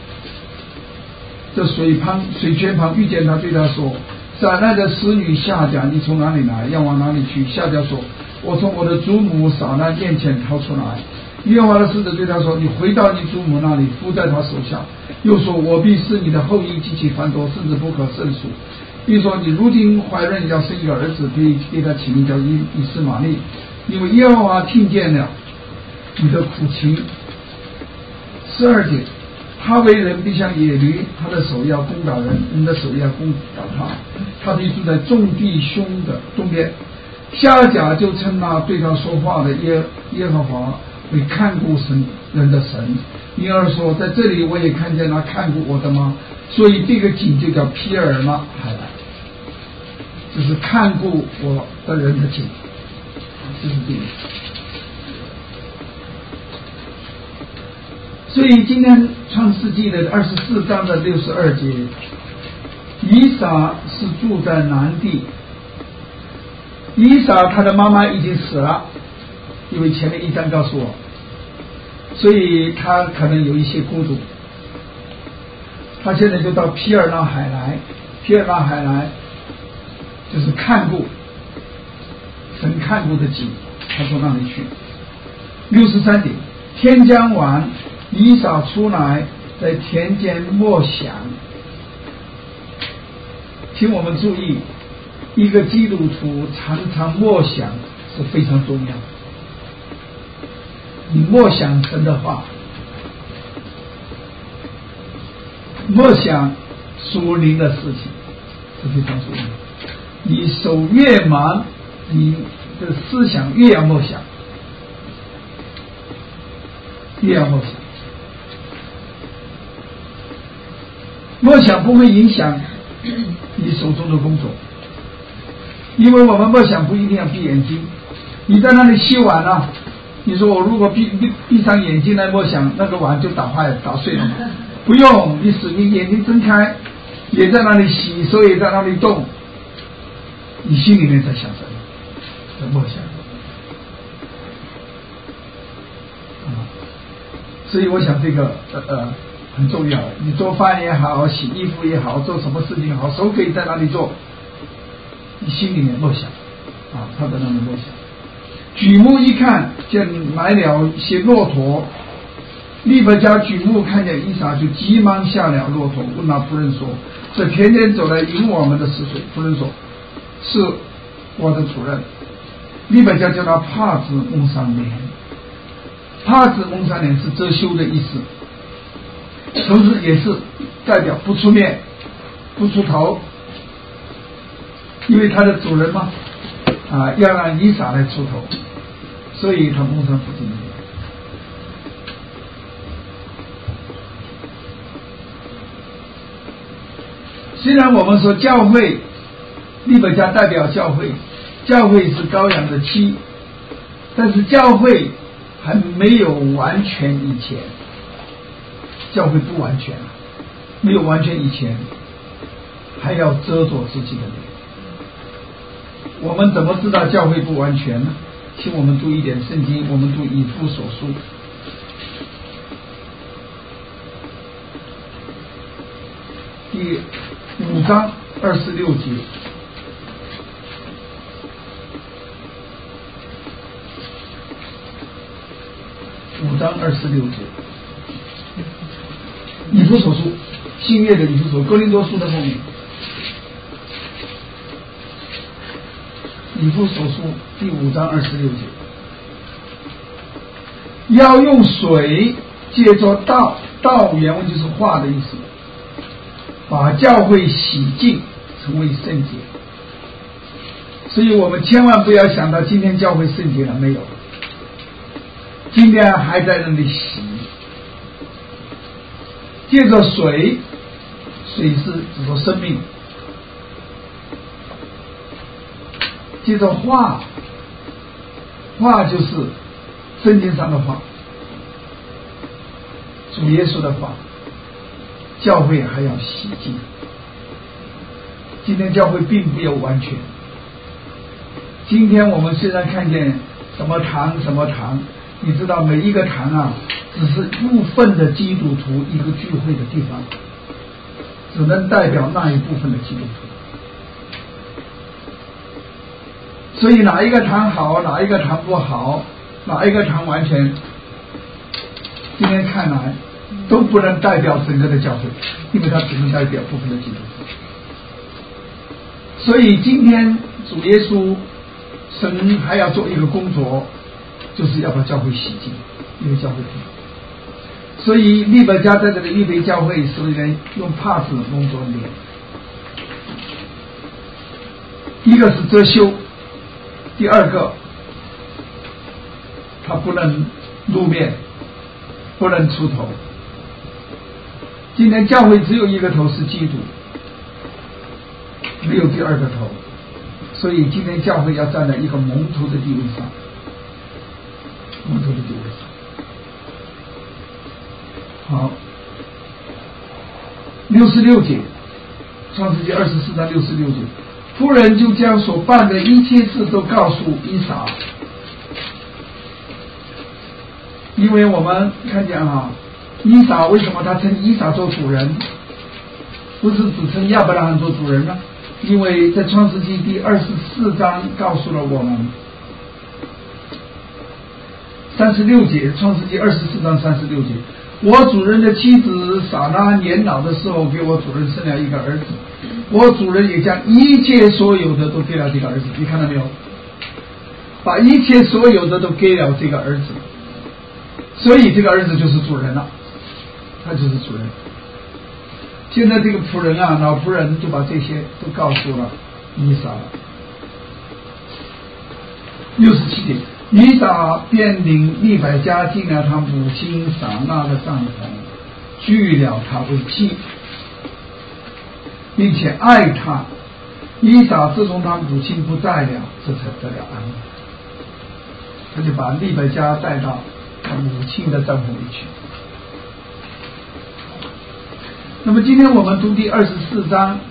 的水旁水泉旁遇见他，对他说：撒那的使女夏甲，你从哪里来，要往哪里去？夏甲说：我从我的祖母撒那面前逃出来。耶和华的使者对他说：你回到你祖母那里，伏在他手下。又说：我必使你的后裔极其繁多，甚至不可胜数。并说：你如今怀孕要生一个儿子，可以给他起名叫以以斯玛利，因为耶和华听见了你的苦情。十二节，他为人必像野驴，他的手要攻打人，人的手要攻打他。他必住在众弟兄的东边。夏甲就称那对他说话的耶耶和华为看顾神人的神，因而说，在这里我也看见他看顾我的吗？所以这个景就叫皮尔拉海来，就是看顾我的人的景，就是这个。所以今天创世纪的二十四章的六十二节，以撒是住在南地。以撒他的妈妈已经死了，因为前面一章告诉我，所以他可能有一些孤独。他现在就到皮尔拉海来，皮尔拉海来就是看顾神看顾的景，他从那里去。六十三点，天将晚，以撒出来，在田间默想。请我们注意，一个基督徒常常默想是非常重要的。你默想神的话，默想属灵的事情是非常重要的。你手越忙，你的思想越要默想，越要默想。默想不会影响你手中的工作，因为我们默想不一定要闭眼睛。你在那里洗碗啊，你说我如果闭闭闭上眼睛来默想，那个碗就打坏了打碎了嘛。不用，你使你眼睛睁开，也在那里洗，手也在那里动，你心里面在想什么？在默想。啊，所以我想这个呃呃很重要。你做饭也好，洗衣服也好，做什么事情也好，手可以在那里做，你心里面默想啊，他在那里默想。举目一看，见来了一些骆驼。利百加举目看见以撒，就急忙下了骆驼，问那仆人说：这田间走来引我们的是谁？仆人说：是我的主人。利百加叫他帕子蒙上脸，帕子蒙上脸是遮羞的意思，同时也是代表不出面不出头，因为他的主人嘛啊，要让以撒来出头，所以他蒙上自己的脸。虽然我们说教会，利百加代表教会，教会是羔羊的妻，但是教会还没有完全以前，教会不完全，没有完全以前，还要遮住自己的脸。我们怎么知道教会不完全呢？请我们读一点圣经，我们读以弗所书。第五章二十六节，五章二十六节，以弗所书，新约的以弗所，哥林多书的后面，以弗所书第五章二十六节，要用水借着道，道原文就是话的意思，把教会洗净，成为圣洁。所以我们千万不要想到今天教会圣洁了，没有，今天还在那里洗。借着水，水是指着生命；借着话，话就是圣经上的话，主耶稣的话，教会还要洗净。今天教会并没有完全。今天我们虽然看见什么堂什么堂，你知道每一个堂啊，只是部分的基督徒一个聚会的地方，只能代表那一部分的基督徒。所以哪一个堂好，哪一个堂不好，哪一个堂完全，今天看来都不能代表整个的教会，因为它只能代表部分的基督徒。所以今天主耶稣神还要做一个工作，就是要把教会洗净，因为教会不好。所以利百加在这里预备教会，所以人用帕子蒙着脸，一个是遮羞，第二个他不能露面，不能出头。今天教会只有一个头，是基督，没有第二个头，所以今天教会要站在一个蒙头的地位上，蒙头的地位上。好，六十六节，创世纪二十四章六十六节，妇人就将所办的一切事都告诉以撒，因为我们看见啊，以撒为什么他称以撒做主人，不是只称亚伯拉罕做主人呢？因为在创世纪第二十四章告诉了我们，三十六节，创世纪二十四章三十六节，我主人的妻子撒拉年老的时候，给我主人生了一个儿子，我主人也将一切所有的都给了这个儿子。你看到没有？把一切所有的都给了这个儿子，所以这个儿子就是主人了，他就是主人。现在这个仆人啊，老仆人就把这些都告诉了以撒了。六十七节，以撒便领利百加进了他母亲撒拉的帐篷，娶了她为妻，并且爱她。以撒自从他母亲不在了，这才得了安慰。他就把利百加带到他母亲的帐篷里去。那么今天我们读第二十四章，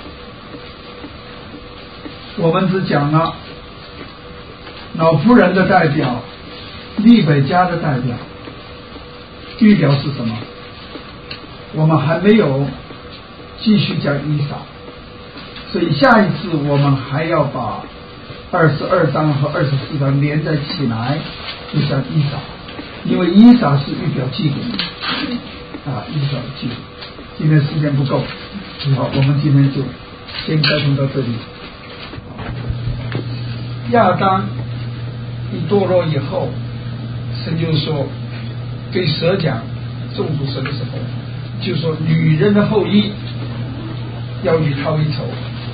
我们只讲了老仆人的代表，利百加的代表，预表是什么？我们还没有继续讲以撒，所以下一次我们还要把二十二章和二十四章连在起来，就讲以撒，因为以撒是预表祭典啊，以撒的祭典。今天时间不够，好，我们今天就先开通到这里。亚当一堕落以后，神就说对蛇讲，咒诅蛇的时候，就说女人的后裔要与他为仇。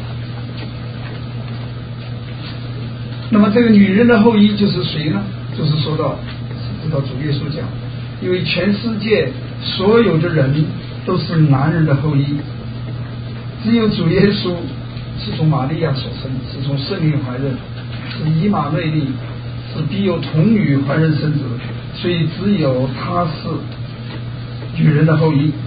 那么这个女人的后裔就是谁呢？就是说到知道主耶稣讲，因为全世界所有的人都是男人的后裔，只有主耶稣是从玛利亚所生，是从圣灵怀孕，是以马内利，是必有童女怀孕生子，所以只有他是女人的后裔。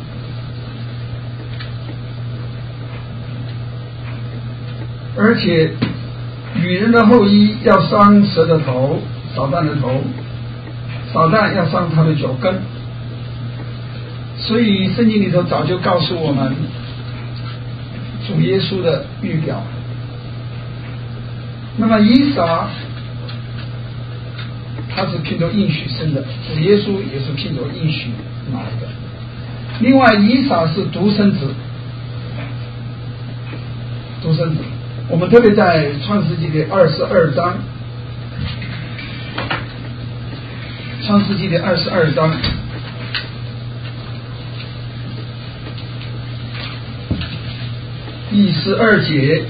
而且女人的后裔要伤蛇的头，撒旦的头，撒旦要伤他的脚跟。所以圣经里头早就告诉我们主耶稣的预表。那么以撒他是凭着应许生的，主耶稣也是凭着应许来的。另外以撒是独生子，独生子，我们特别在创世纪的二十二章，创世纪的二十二章第十二节，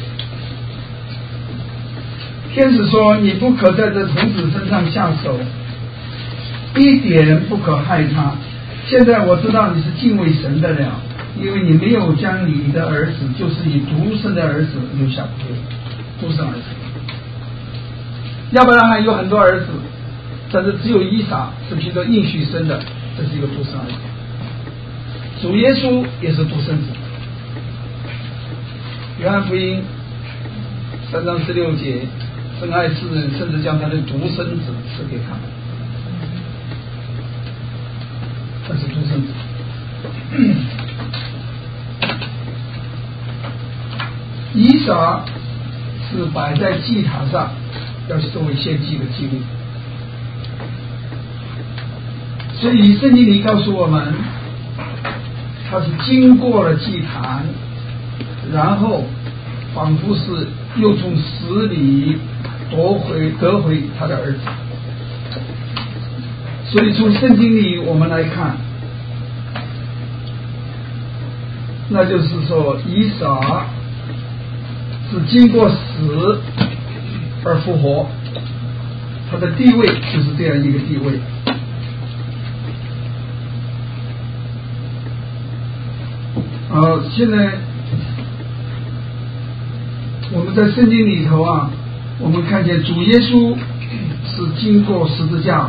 天使说：“你不可在这童子身上下手，一点不可害他。现在我知道你是敬畏神的了，因为你没有将你的儿子，就是你独生的儿子留下不给独生儿子。亚伯拉罕有很多儿子，但是只有以撒是凭着应许生的，这是一个独生儿子。主耶稣也是独生子。约翰福音三章十六节，神爱世人，甚至将他的独生子赐给他们。他是独生子。以撒是摆在祭坛上，要作为献祭的祭物。所以圣经里告诉我们，他是经过了祭坛，然后仿佛是又从死里夺回得回他的儿子。所以从圣经里我们来看，那就是说以撒是经过死而复活，他的地位就是这样一个地位。好，现在我们在圣经里头啊，我们看见主耶稣是经过十字架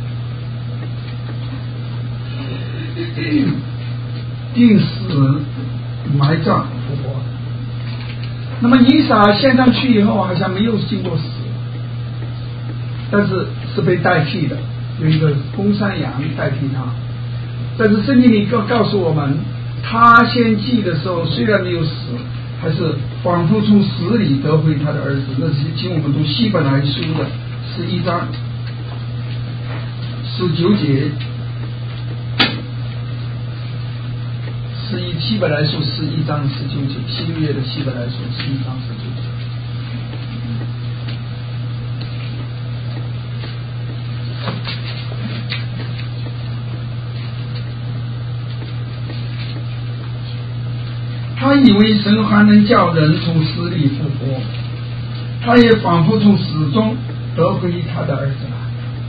钉死埋葬复活。那么以撒献上去以后好像没有经过死，但是是被代替的，有一个公山羊代替他。但是圣经里告告诉我们，他献祭的时候虽然没有死，还是仿佛从死里得回他的儿子。那是请我们读希伯来书的十一章十九节，十一希伯来书十一章十九节，新约的希伯来书十一章十九节。他以为神还能叫人从死里复活，他也仿佛从死中得回他的儿子来。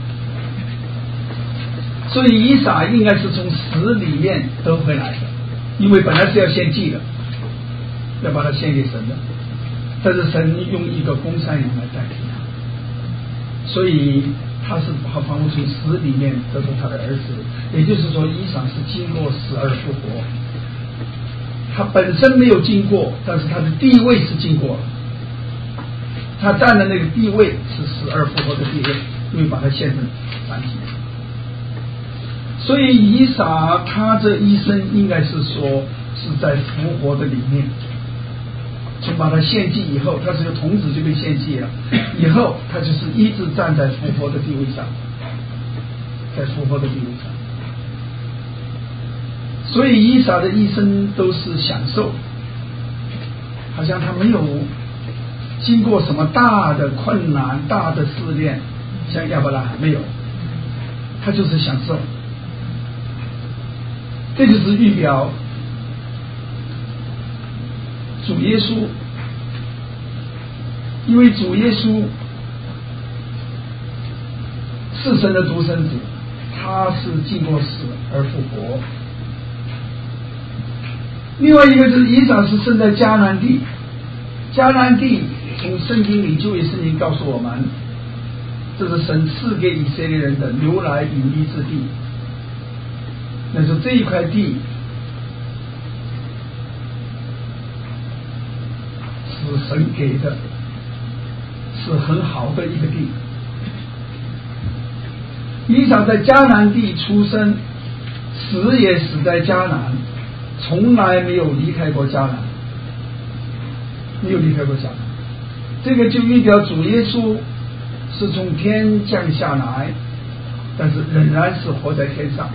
所以以撒应该是从死里面得回来的，因为本来是要献祭的，要把它献给神的，但是神用一个公山羊来代替他，所以他是仿佛从死里面得出他的儿子。也就是说以撒是经过死而复活，他本身没有经过，但是他的地位是经过了，他站的那个地位是死而复活的地位，因为把他献成燔祭。所以以撒他这一生应该是说是在复活的里面，从把他献祭以后，他是个童子就被献祭了，以后他就是一直站在复活的地位上，在复活的地位上。所以以撒的一生都是享受，好像他没有经过什么大的困难、大的试炼，像亚伯拉罕没有，他就是享受。这就是预表主耶稣，因为主耶稣是神的独生子，他是经过死而复活。另外一个就是以撒是生在迦南地，迦南地从圣经里旧约圣经告诉我们，这是神赐给以色列人的流来隐秘之地。那是这一块地是神给的，是很好的一个地。以撒在迦南地出生，死也死在迦南，从来没有离开过迦南，没有离开过迦南。这个就预表主耶稣是从天降下来，但是仍然是活在天上。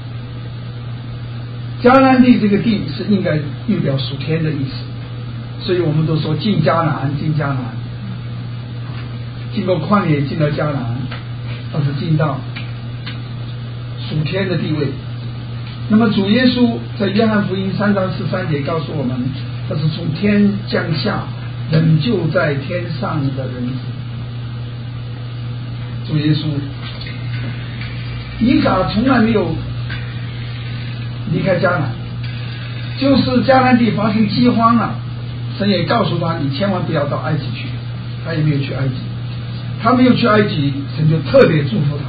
迦南地这个地是应该预表属天的意思，所以我们都说进迦南，进迦南，经过旷野进到迦南，但是进到属天的地位。那么主耶稣在约翰福音三章十三节告诉我们， 他是从天降下拯救在天上的人子，主耶稣。以撒从来没有离开迦南，就是迦南地发生饥荒了，神也告诉他你千万不要到埃及去，他也没有去埃及。他没有去埃及，神就特别祝福他。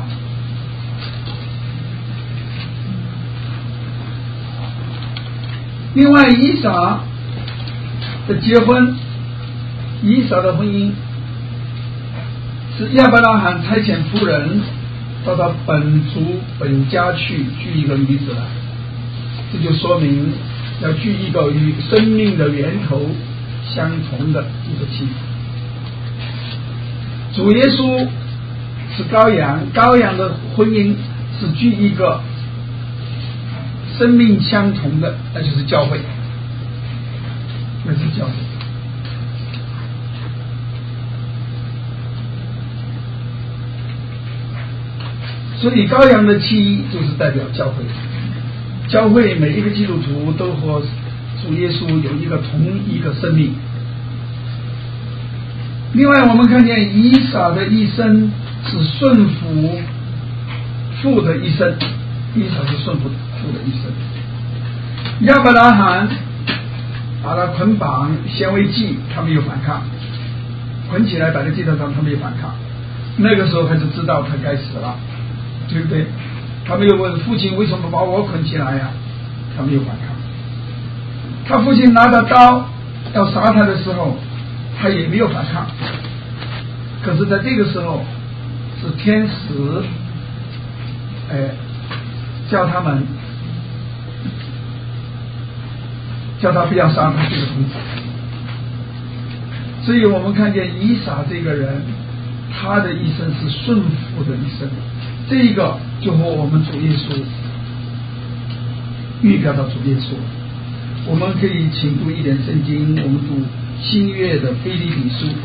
另外，以撒的结婚，以撒的婚姻是亚伯拉罕差遣夫人到他本族本家去娶一个女子来，这就说明要娶一个与生命的源头相同的一个妻子。主耶稣是羔羊，羔羊的婚姻是娶一个生命相同的，那就是教会，那是教会。所以羔羊的妻就是代表教会，教会每一个基督徒都和主耶稣有一个同一个生命。另外我们看见以撒的一生是顺服父的一生，以撒是顺服父的一生。亚伯拉罕把他捆绑献为祭，他没有反抗，捆起来摆在祭坛上，他没有反抗。那个时候他就知道他该死了，对不对？他没有问父亲为什么把我捆起来呀、啊？他没有反抗。他父亲拿着刀要杀他的时候，他也没有反抗。可是在这个时候，是天使，哎，叫他们，叫他不要杀他这个童子。所以我们看见以撒这个人，他的一生是顺服的一生，这个就和我们主耶稣预表到主耶稣。我们可以请读一点圣经，我们读新约的腓立比书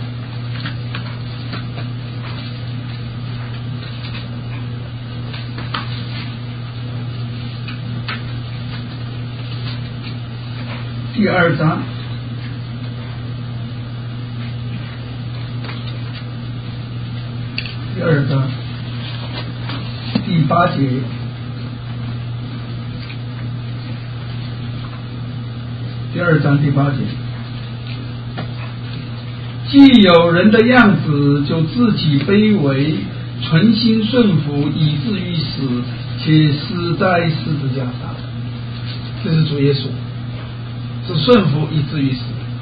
第二章第二章第八节，第二章第八节，既有人的样子，就自己卑微，存心顺服，以至于死，且死在十字架上。这是主耶稣，是顺服以至于死。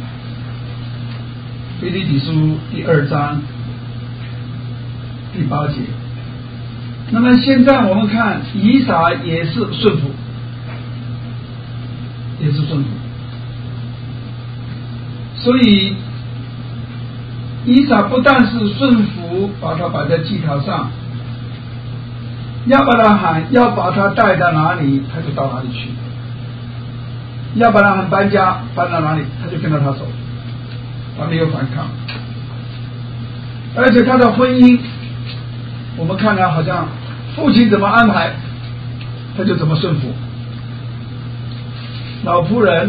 腓立比书第二章第八节。那么现在我们看以撒也是顺服，也是顺服。所以以撒不但是顺服，把他摆在祭坛上，亚伯拉罕要把他带到哪里，他就到哪里去。亚伯拉罕搬家搬到哪里，他就跟着他走，他没有反抗。而且他的婚姻，我们看来好像父亲怎么安排，他就怎么顺服。老仆人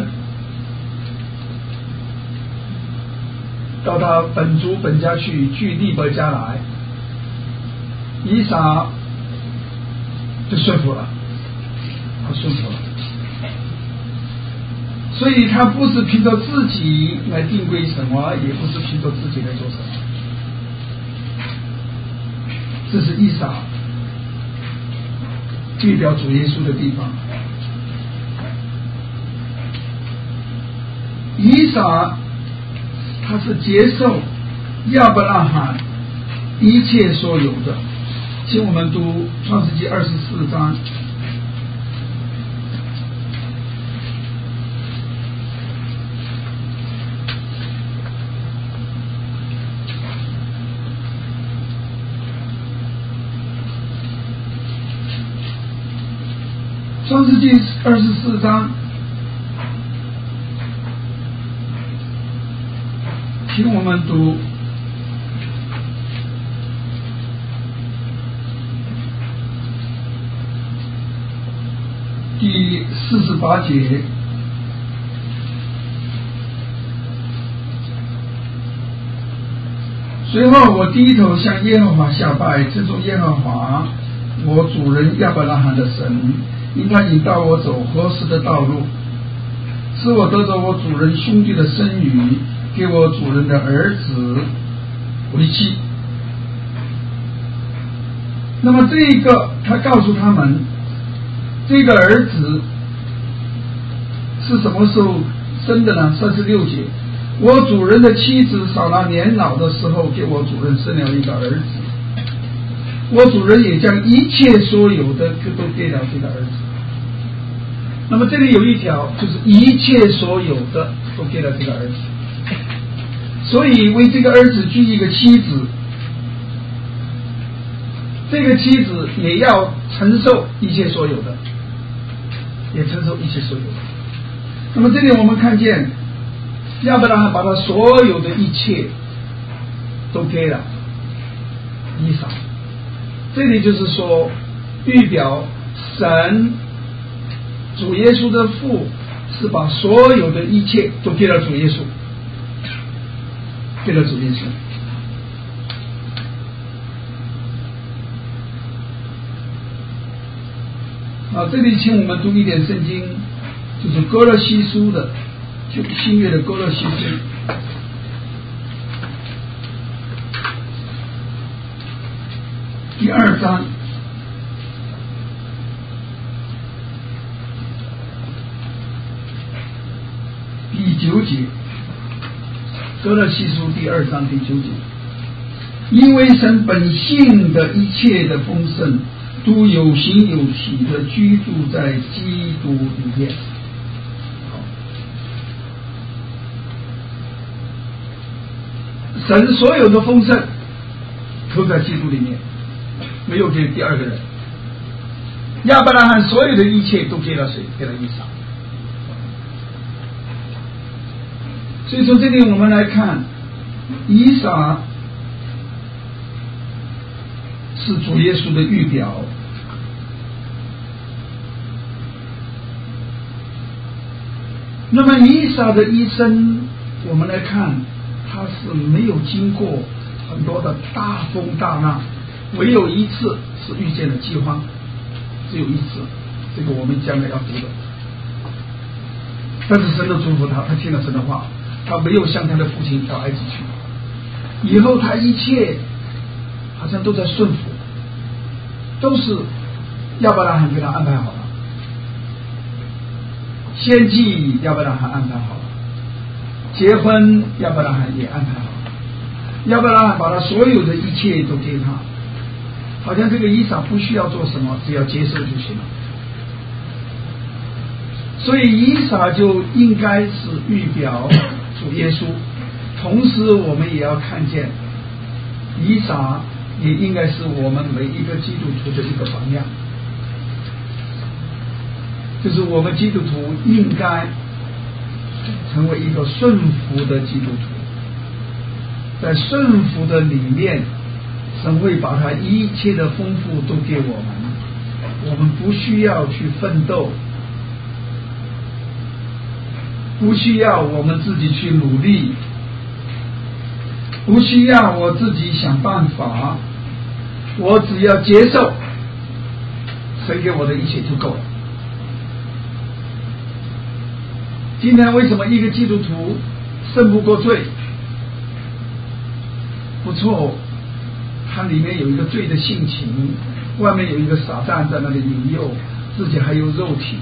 到他本族本家去，据利伯家来，以撒就顺服了，他顺服了。所以他不是凭着自己来定规什么，也不是凭着自己来做什么。这是以撒预表主耶稣的地方。以撒他是接受亚伯拉罕一切所有的，请我们读创世纪二十四章创世纪二十四章，请我们读第四十八节。 随后我低头向耶和华下拜，这种耶和华我主人亚伯拉罕的神，因他引导我走合适的道路，使我得着我主人兄弟的生育，给我主人的儿子为妻。那么这一个他告诉他们，这个儿子是什么时候生的呢？三十六节，我主人的妻子扫拉年老的时候，给我主人生了一个儿子，我主人也将一切所有的都给了这个儿子。那么这里有一条，就是一切所有的都给了这个儿子，所以为这个儿子娶一个妻子，这个妻子也要承受一切所有的，也承受一切所有的。那么这里我们看见亚伯拉罕把他所有的一切都给了以撒，这里就是说预表神主耶稣的父是把所有的一切都给了主耶稣，给了主耶稣。啊，这里请我们读一点圣经，就是歌罗西书的，就新约的歌罗西书第二章第九节，歌罗西书第二章第九节，因为神本性的一切的丰盛都有形有体的居住在基督里面。神所有的丰盛都在基督里面，没有给第二个人。亚伯拉罕所有的一切都给了谁？给了以撒。所以从这里我们来看，以撒是主耶稣的预表。那么以撒的一生我们来看，他是没有经过很多的大风大浪，唯有一次是遇见了饥荒，只有一次，这个我们将来要读的。但是神都祝福他，他听了神的话，他没有像他的父亲到埃及去，以后他一切好像都在顺服，都是亚伯拉罕给他安排好了，献祭亚伯拉罕安排好了，结婚亚伯拉罕也安排好了，亚伯拉罕把他所有的一切都给他，好像这个以撒不需要做什么，只要接受就行了。所以以撒就应该是预表主耶稣，同时我们也要看见以撒也应该是我们每一个基督徒的一个榜样，就是我们基督徒应该成为一个顺服的基督徒，在顺服的里面，神会把他一切的丰富都给我们，我们不需要去奋斗，不需要我们自己去努力，不需要我自己想办法，我只要接受神给我的一切就够了。今天为什么一个基督徒胜不过罪？不错，他里面有一个罪的性情，外面有一个撒旦在那里引诱，自己还有肉体。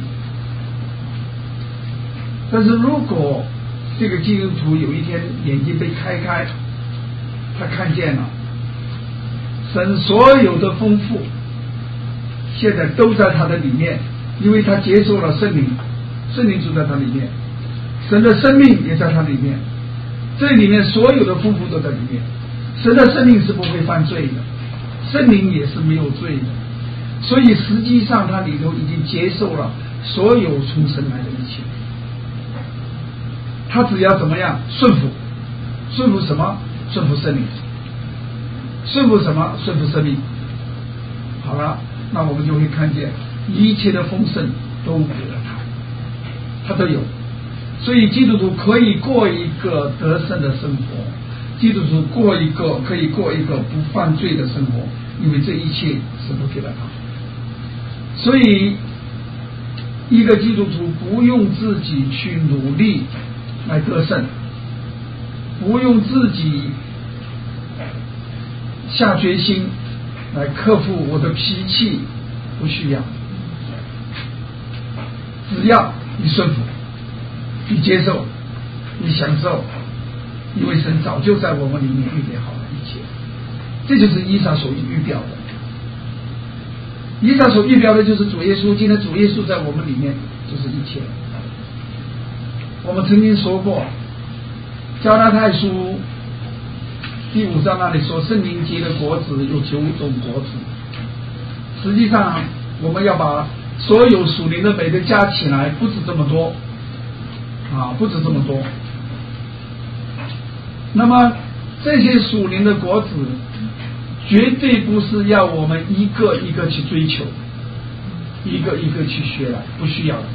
但是如果这个基督徒有一天眼睛被开开，他看见了神所有的丰富现在都在他的里面，因为他接受了圣灵，圣灵住在他里面，神的生命也在他里面，这里面所有的丰富都在里面。神的生命是不会犯罪的，圣灵也是没有罪的，所以实际上他里头已经接受了所有从神来的一切。他只要怎么样顺服，顺服什么？顺服圣灵。顺服什么？顺服生命。好了，那我们就会看见一切的丰盛都给了他，他都有。所以基督徒可以过一个得胜的生活， 基督徒过一个可以过一个不犯罪的生活，因为这一切是都给了他。所以一个基督徒不用自己去努力来得胜，不用自己下决心来克服我的脾气，不需要，只要你顺服，你接受，你享受，因为神早就在我们里面预备好了一切。这就是以撒所预表的，以撒所预表的就是主耶稣。今天主耶稣在我们里面就是一切。我们曾经说过加拉太书第五章那里说圣灵结的果子有九种果子，实际上我们要把所有属灵的美德加起来不止这么多啊，不止这么多。那么这些属灵的果子绝对不是要我们一个一个去追求，一个一个去学来，不需要的。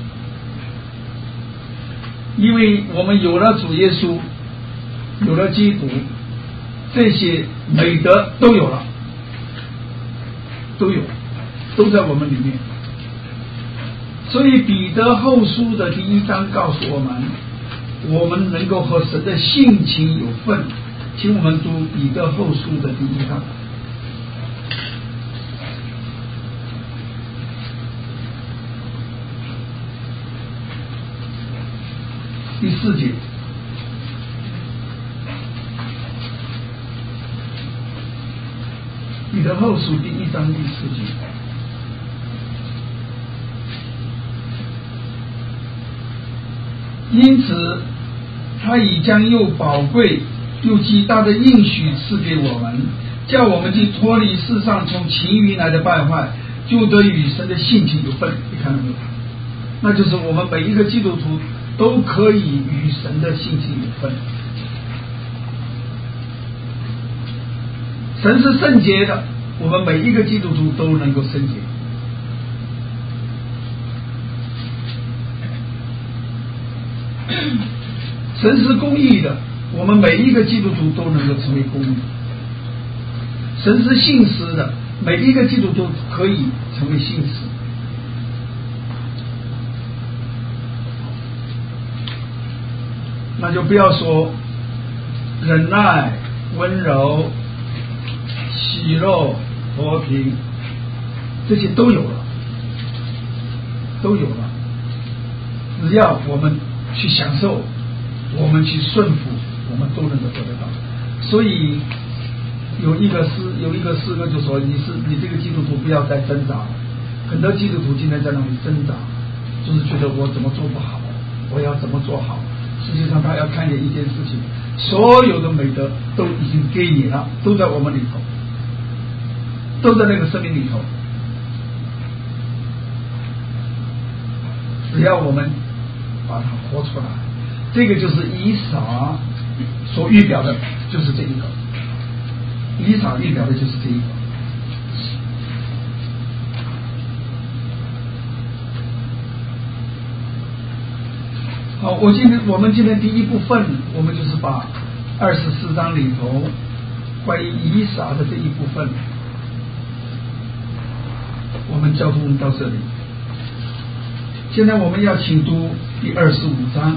因为我们有了主耶稣，有了基督，这些美德都有了，都有，都在我们里面。所以彼得后书的第一章告诉我们，我们能够和神的性情有份。请我们读彼得后书的第一章第四节。彼得后书第一章第四节，因此他已将又宝贵又极大的应许赐给我们，叫我们既脱离世上从情欲来的败坏，就得与神的性情有份。你看到没有？那就是我们每一个基督徒都可以与神的性情有份。神是圣洁的，我们每一个基督徒都能够圣洁。神是公义的，我们每一个基督徒都能够成为公义。神是信实的，每一个基督徒可以成为信实。那就不要说忍耐、温柔、喜乐、和平，这些都有了，都有了。只要我们去享受，我们去顺服，我们都能够得得到。所以有一个诗，有一个诗歌就说：“你是你这个基督徒不要再挣扎了。”很多基督徒今天在那里挣扎，就是觉得我怎么做不好，我要怎么做好。实际上他要看见一件事情，所有的美德都已经给你了，都在我们里头，都在那个生命里头。只要我们把它活出来，这个就是以撒所预表的，就是这一个。以撒预表的就是这一个。好，我今天我们今天第一部分，我们就是把二十四章里头关于以撒的这一部分，我们交通到这里。现在我们要请读第二十五章。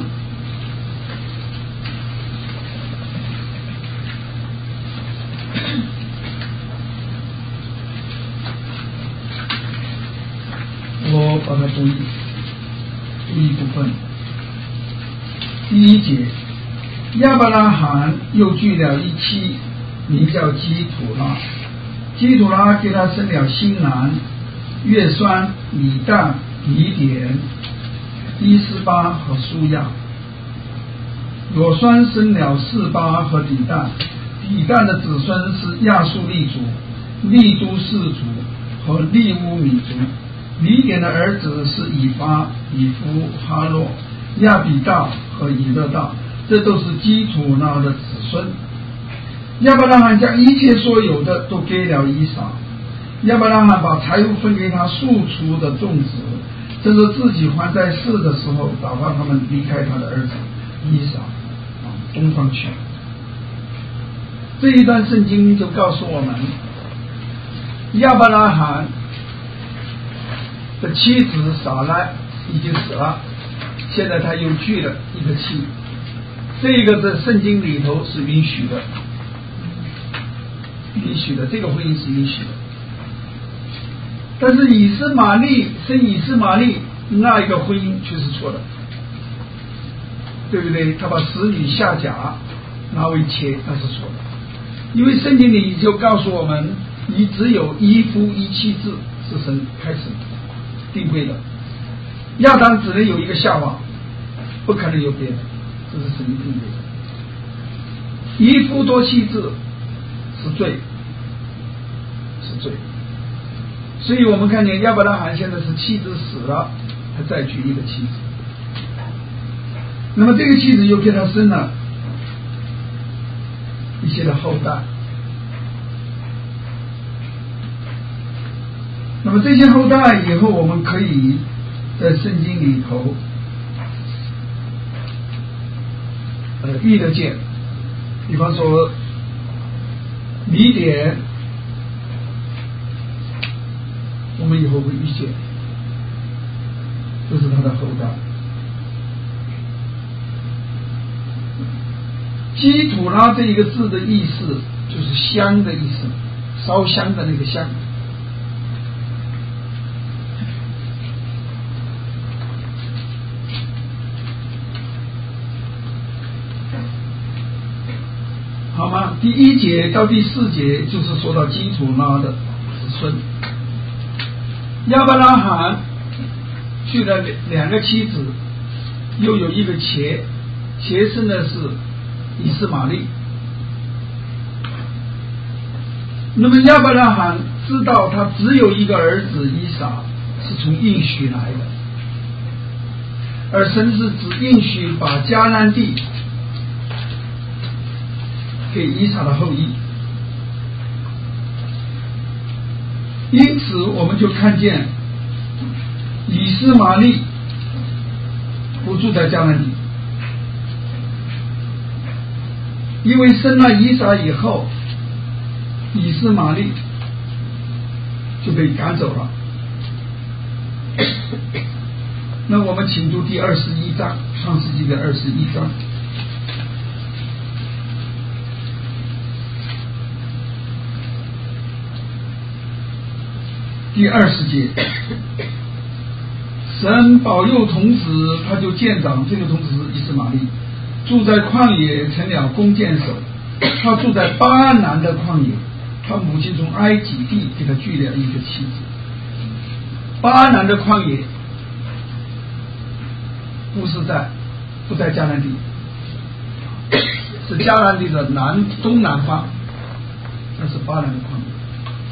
我把它读读一部分。第一节，亚伯拉罕又聚了一妻，名叫基土拉。基土拉给他生了新郎约酸、米旦、米典、伊斯巴和苏亚。罗酸生了示巴和底旦，底旦的子孙是亚述利族、利都氏族和利乌米族。米典的儿子是以巴、以弗、哈洛、亚比大和以勒大，这都是基土拉的子孙。亚伯拉罕将一切所有的都给了以撒。亚伯拉罕把财物分给他庶出的众子，这是自己还在世的时候打发他们离开他的儿子以撒啊东方去。 这一段圣经就告诉我们，亚伯拉罕的妻子撒拉已经死了，现在他又娶了一个妻，这个在圣经里头是允许的，允许的，这个婚姻是允许的。但是以斯玛利生以斯玛利那一个婚姻却是错的，对不对？他把使女夏甲拿为妾，那是错的。因为圣经里就告诉我们，你只有一夫一妻制是神开始定规的，亚当只能有一个夏娃，不可能有别的，这是神定规的。一夫多妻制是罪，是罪。所以我们看见亚伯拉罕现在是妻子死了，他再娶一个妻子，那么这个妻子又给他生了一些的后代，那么这些后代以后我们可以在圣经里头呃遇得见，比方说米甸，我们以后会遇见，这是他的后代。基土拉这一个字的意思就是香的意思，烧香的那个香。好吗？第一节到第四节就是说到基土拉的子孙。亚伯拉罕娶了两个妻子，又有一个妾，妾生的是以斯玛利。那么亚伯拉罕知道他只有一个儿子以撒是从应许来的，而神是只应许把迦南地给以撒的后裔。因此我们就看见以斯玛利不住在迦南地，因为生了以撒以后，以斯玛利就被赶走了。那我们请读第二十一章，创世纪的二十一章。第二十节，神保佑童子，他就见长，这个童子是以斯玛利，住在旷野，成了弓箭手。他住在巴南的旷野，他母亲从埃及地给他娶了一个妻子。巴南的旷野不是在不在迦南地，是迦南地的南东南方，那是巴南的旷野。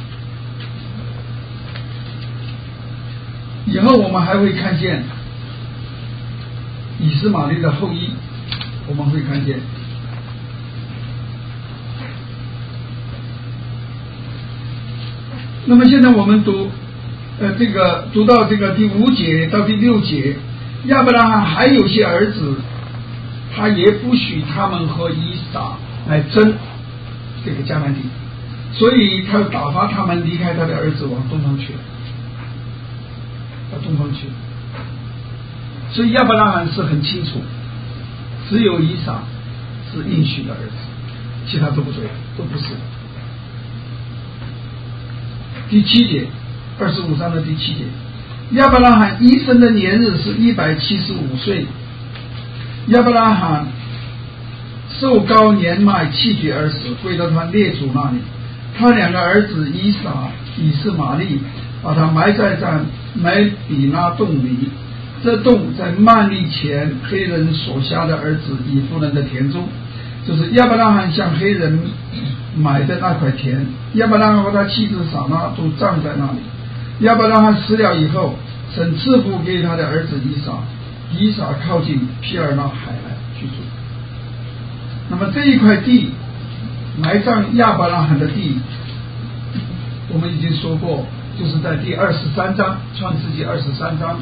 以后我们还会看见以斯玛利的后裔，我们会看见那么现在我们读呃这个读到这个第五节到第六节，亚伯拉罕还有些儿子，他也不许他们和以撒来争这个迦南地，所以他打发他们离开他的儿子往东方去了，到东方去。所以亚伯拉罕是很清楚，只有以撒是应许的儿子，其他都不对，都不是。第七节，二十五章的第七节，亚伯拉罕一生的年日是一百七十五岁。亚伯拉罕寿高年迈，气绝而死，归到他列祖那里。他两个儿子以撒、以斯玛利把他埋在在买比拉洞里，这洞在曼利前黑人所下的儿子以弗人的田中，就是亚伯拉罕向黑人买的那块田。亚伯拉罕和他妻子撒拉都葬在那里。亚伯拉罕死了以后，神赐福给他的儿子以撒，以撒靠近皮尔纳海来居住。那么这一块地埋葬亚伯拉罕的地，我们已经说过，就是在第二十三章，创世纪二十三章。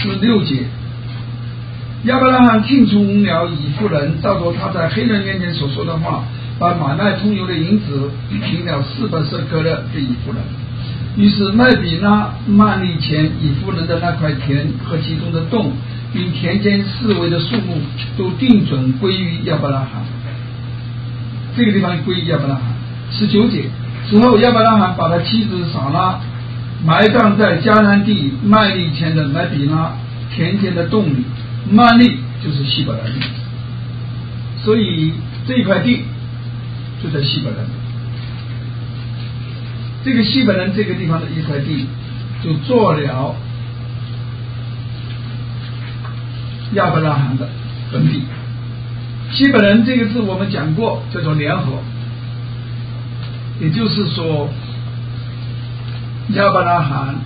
至六节，亚伯拉罕听从了以弗人，照着他在黑人面前所说的话，把买卖通油的银子平了四百舍客勒给以弗人。于是麦比那曼利前以弗人的那块田和其中的洞，并田间四围的树木，都定准归于亚伯拉罕。这个地方归于亚伯拉罕。十九节，之后亚伯拉罕把他妻子撒拉埋葬在迦南地曼利前的麦比那田间的洞里。曼利就是希伯来地，所以这一块地就在希伯来。这个希伯来这个地方的一块地，就做了亚伯拉罕的坟地。希伯来这个字我们讲过，叫做联合，也就是说亚伯拉罕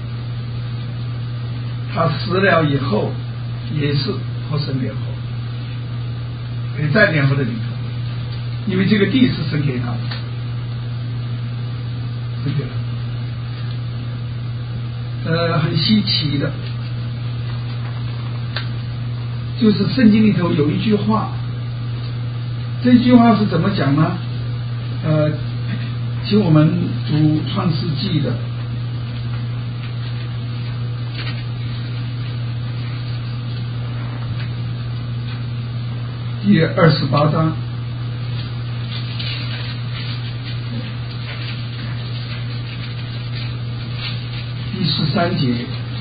他死了以后也是和神联合，也在联合的里头，因为这个地是神给他的，神给他的。呃，很稀奇的，就是圣经里头有一句话，这句话是怎么讲呢？呃，请我们读创世纪的第二十八章第十三节。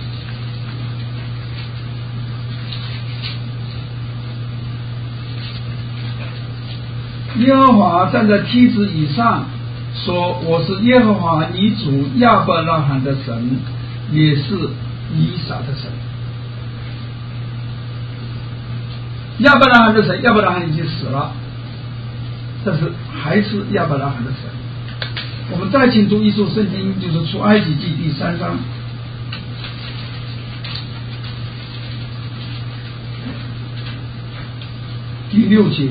耶和华站在梯子以上，说：“我是耶和华你主亚伯拉罕的神，也是以撒的神。”亚伯拉罕的神，亚伯拉罕已经死了，但是还是亚伯拉罕的神。我们再请读一处圣经，就是出埃及记第三章第六节。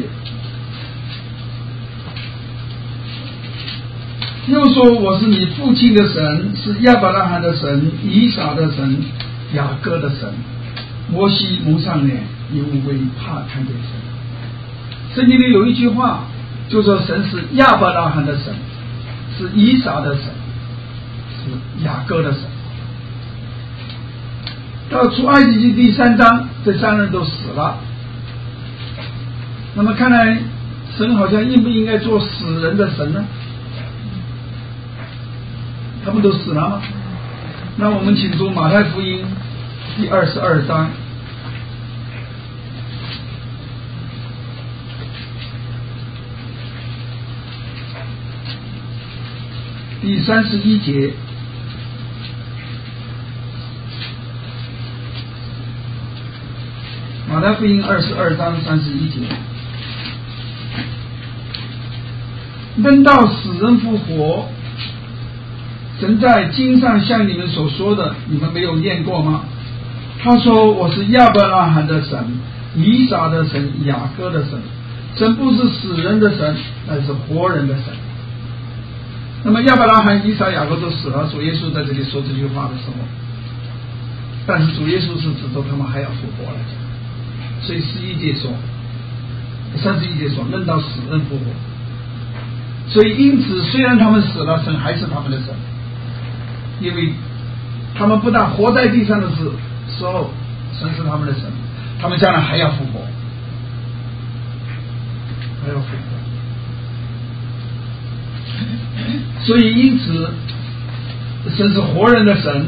又说：“我是你父亲的神，是亚伯拉罕的神，以撒的神，雅各的神。”摩西蒙上脸，因为怕看见神。圣经里有一句话，就说神是亚伯拉罕的神，是以撒的神，是雅各的神。到出埃及记第三章，这三人都死了。那么看来神好像应不应该做死人的神呢？他们都死了吗？那我们请读马太福音第二十二章第三十一节。马太福音二十二章三十一节。论到死人复活，神在经上像你们所说的，你们没有念过吗？他说：“我是亚伯拉罕的神，以撒的神，雅各的神。”神不是死人的神，乃是活人的神。那么亚伯拉罕、以撒、雅各都死了，主耶稣在这里说这句话的时候，但是主耶稣是指着他们还要复活来讲。所以十一节说，三十一节说，论到死人复活。所以因此，虽然他们死了，神还是他们的神，因为他们不但活在地上的时时候，神是他们的神，他们将来还要复活，还要复活。所以因此，神是活人的神，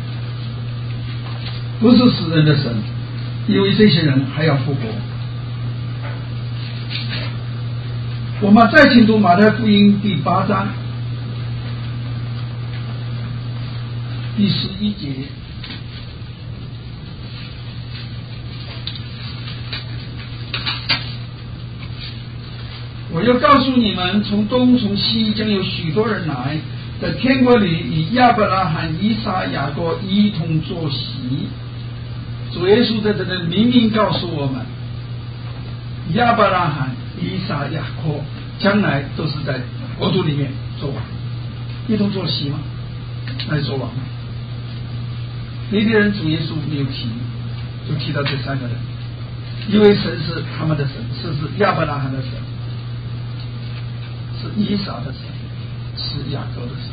不是死人的神，因为这些人还要复活。我们再请读马太福音第八章第十一节。我要告诉你们，从东从西将有许多人来，在天国里与亚伯拉罕、以撒、雅各一同坐席。主耶稣在这里明明告诉我们，亚伯拉罕、以撒、雅各将来都是在国度里面做王，一同坐席吗？那是做王吗？别的人主耶稣没有提， 就提到这三个人，因为神是他们的神，是是亚伯拉罕的神，是以撒的神，是雅各的神。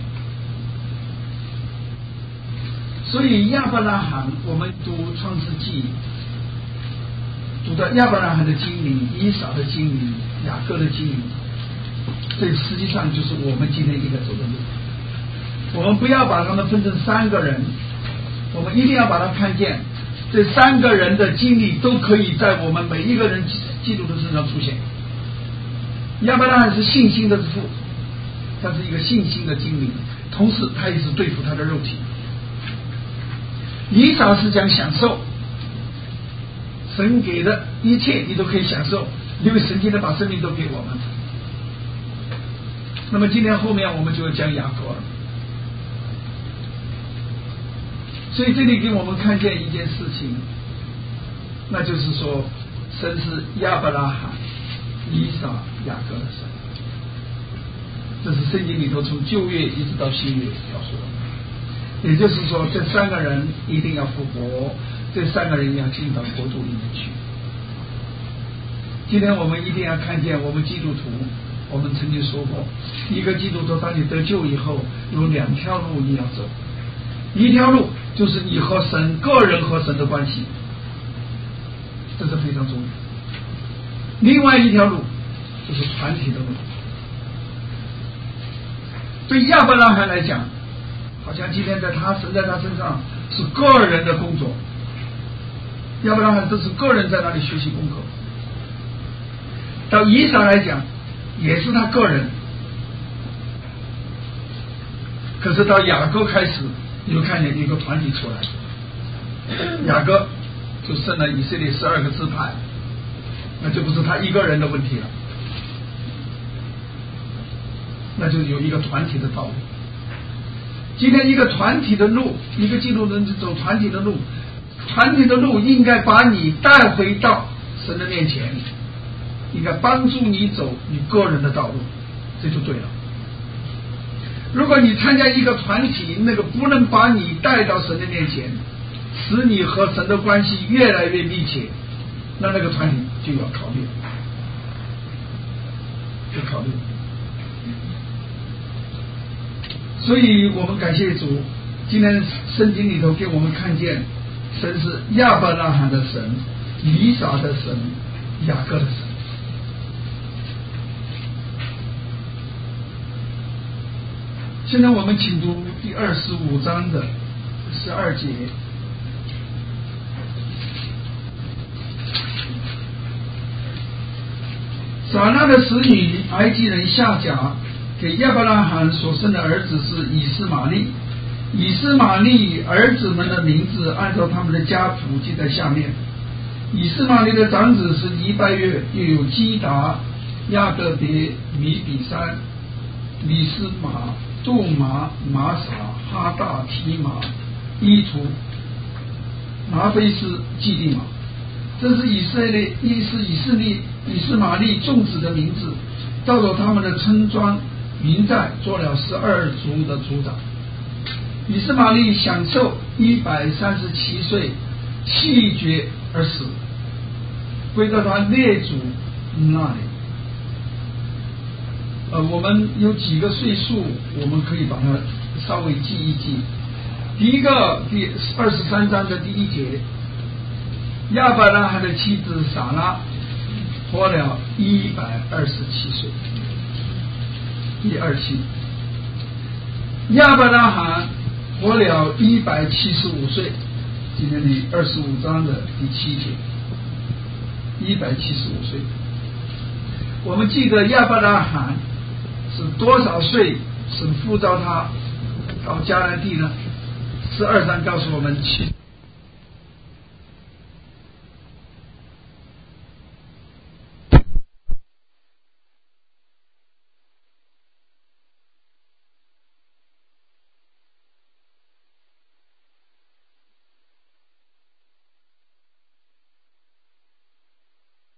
所以亚伯拉罕，我们读创世纪，读到亚伯拉罕的经历、以撒的经历、雅各的经历，这实际上就是我们今天应该走的路。我们不要把他们分成三个人，我们一定要把它看见，这三个人的经历都可以在我们每一个人基督的身上出现。亚伯拉罕是信心的父，他是一个信心的经历，同时他也是对付他的肉体。以撒是讲享受，神给的一切你都可以享受，因为神今天把生命都给我们。那么今天后面我们就要讲雅各了。所以这里给我们看见一件事情，那就是说神是亚伯拉罕、以撒、雅各的神。这是圣经里头从旧约一直到新约告诉我们。也就是说这三个人一定要复活，这三个人要进到国度里面去。今天我们一定要看见，我们基督徒，我们曾经说过，一个基督徒当你得救以后，有两条路你要走。一条路就是你和神个人和神的关系，这是非常重要。另外一条路就是团体的路。对亚伯拉罕来讲，好像今天在他神在他身上是个人的工作，亚伯拉罕这是个人在那里学习功课。到以撒来讲也是他个人，可是到雅各开始你就看见一个团体出来，雅各就生了以色列十二个支派，那就不是他一个人的问题了，那就有一个团体的道路。今天一个团体的路，一个基督徒走团体的路，团体的路应该把你带回到神的面前，应该帮助你走你个人的道路，这就对了。如果你参加一个团体，那个不能把你带到神的面前，使你和神的关系越来越密切，那那个团体就要考虑，就考虑。所以我们感谢主，今天圣经里头给我们看见，神是亚伯拉罕的神，以撒的神，雅各的神。现在我们请读第二十五章的十二节。撒拉的使女埃及人夏甲给亚伯拉罕所生的儿子是以斯玛利，以斯玛利儿子们的名字按照他们的家谱记在下面。以斯玛利的长子是以拜月，又有基达、亚德别、米比山、米斯玛、杜玛、玛撒、哈大、提马、伊图、拿菲斯、基利马。这是以色列，亦是以色列以斯玛利众子的名字，照着他们的村庄民寨做了十二族的族长。以斯玛利享受一百三十七岁，气绝而死，归到他列祖那里。呃，我们有几个岁数，我们可以把它稍微记一记。第一个，第二十三章的第一节，亚伯拉罕的妻子撒拉活了一百二十七岁，一二七。亚伯拉罕活了一百七十五岁，今天的二十五章的第七节，一百七十五岁。我们记得亚伯拉罕是多少岁神呼召他到迦南地呢？十二章告诉我们七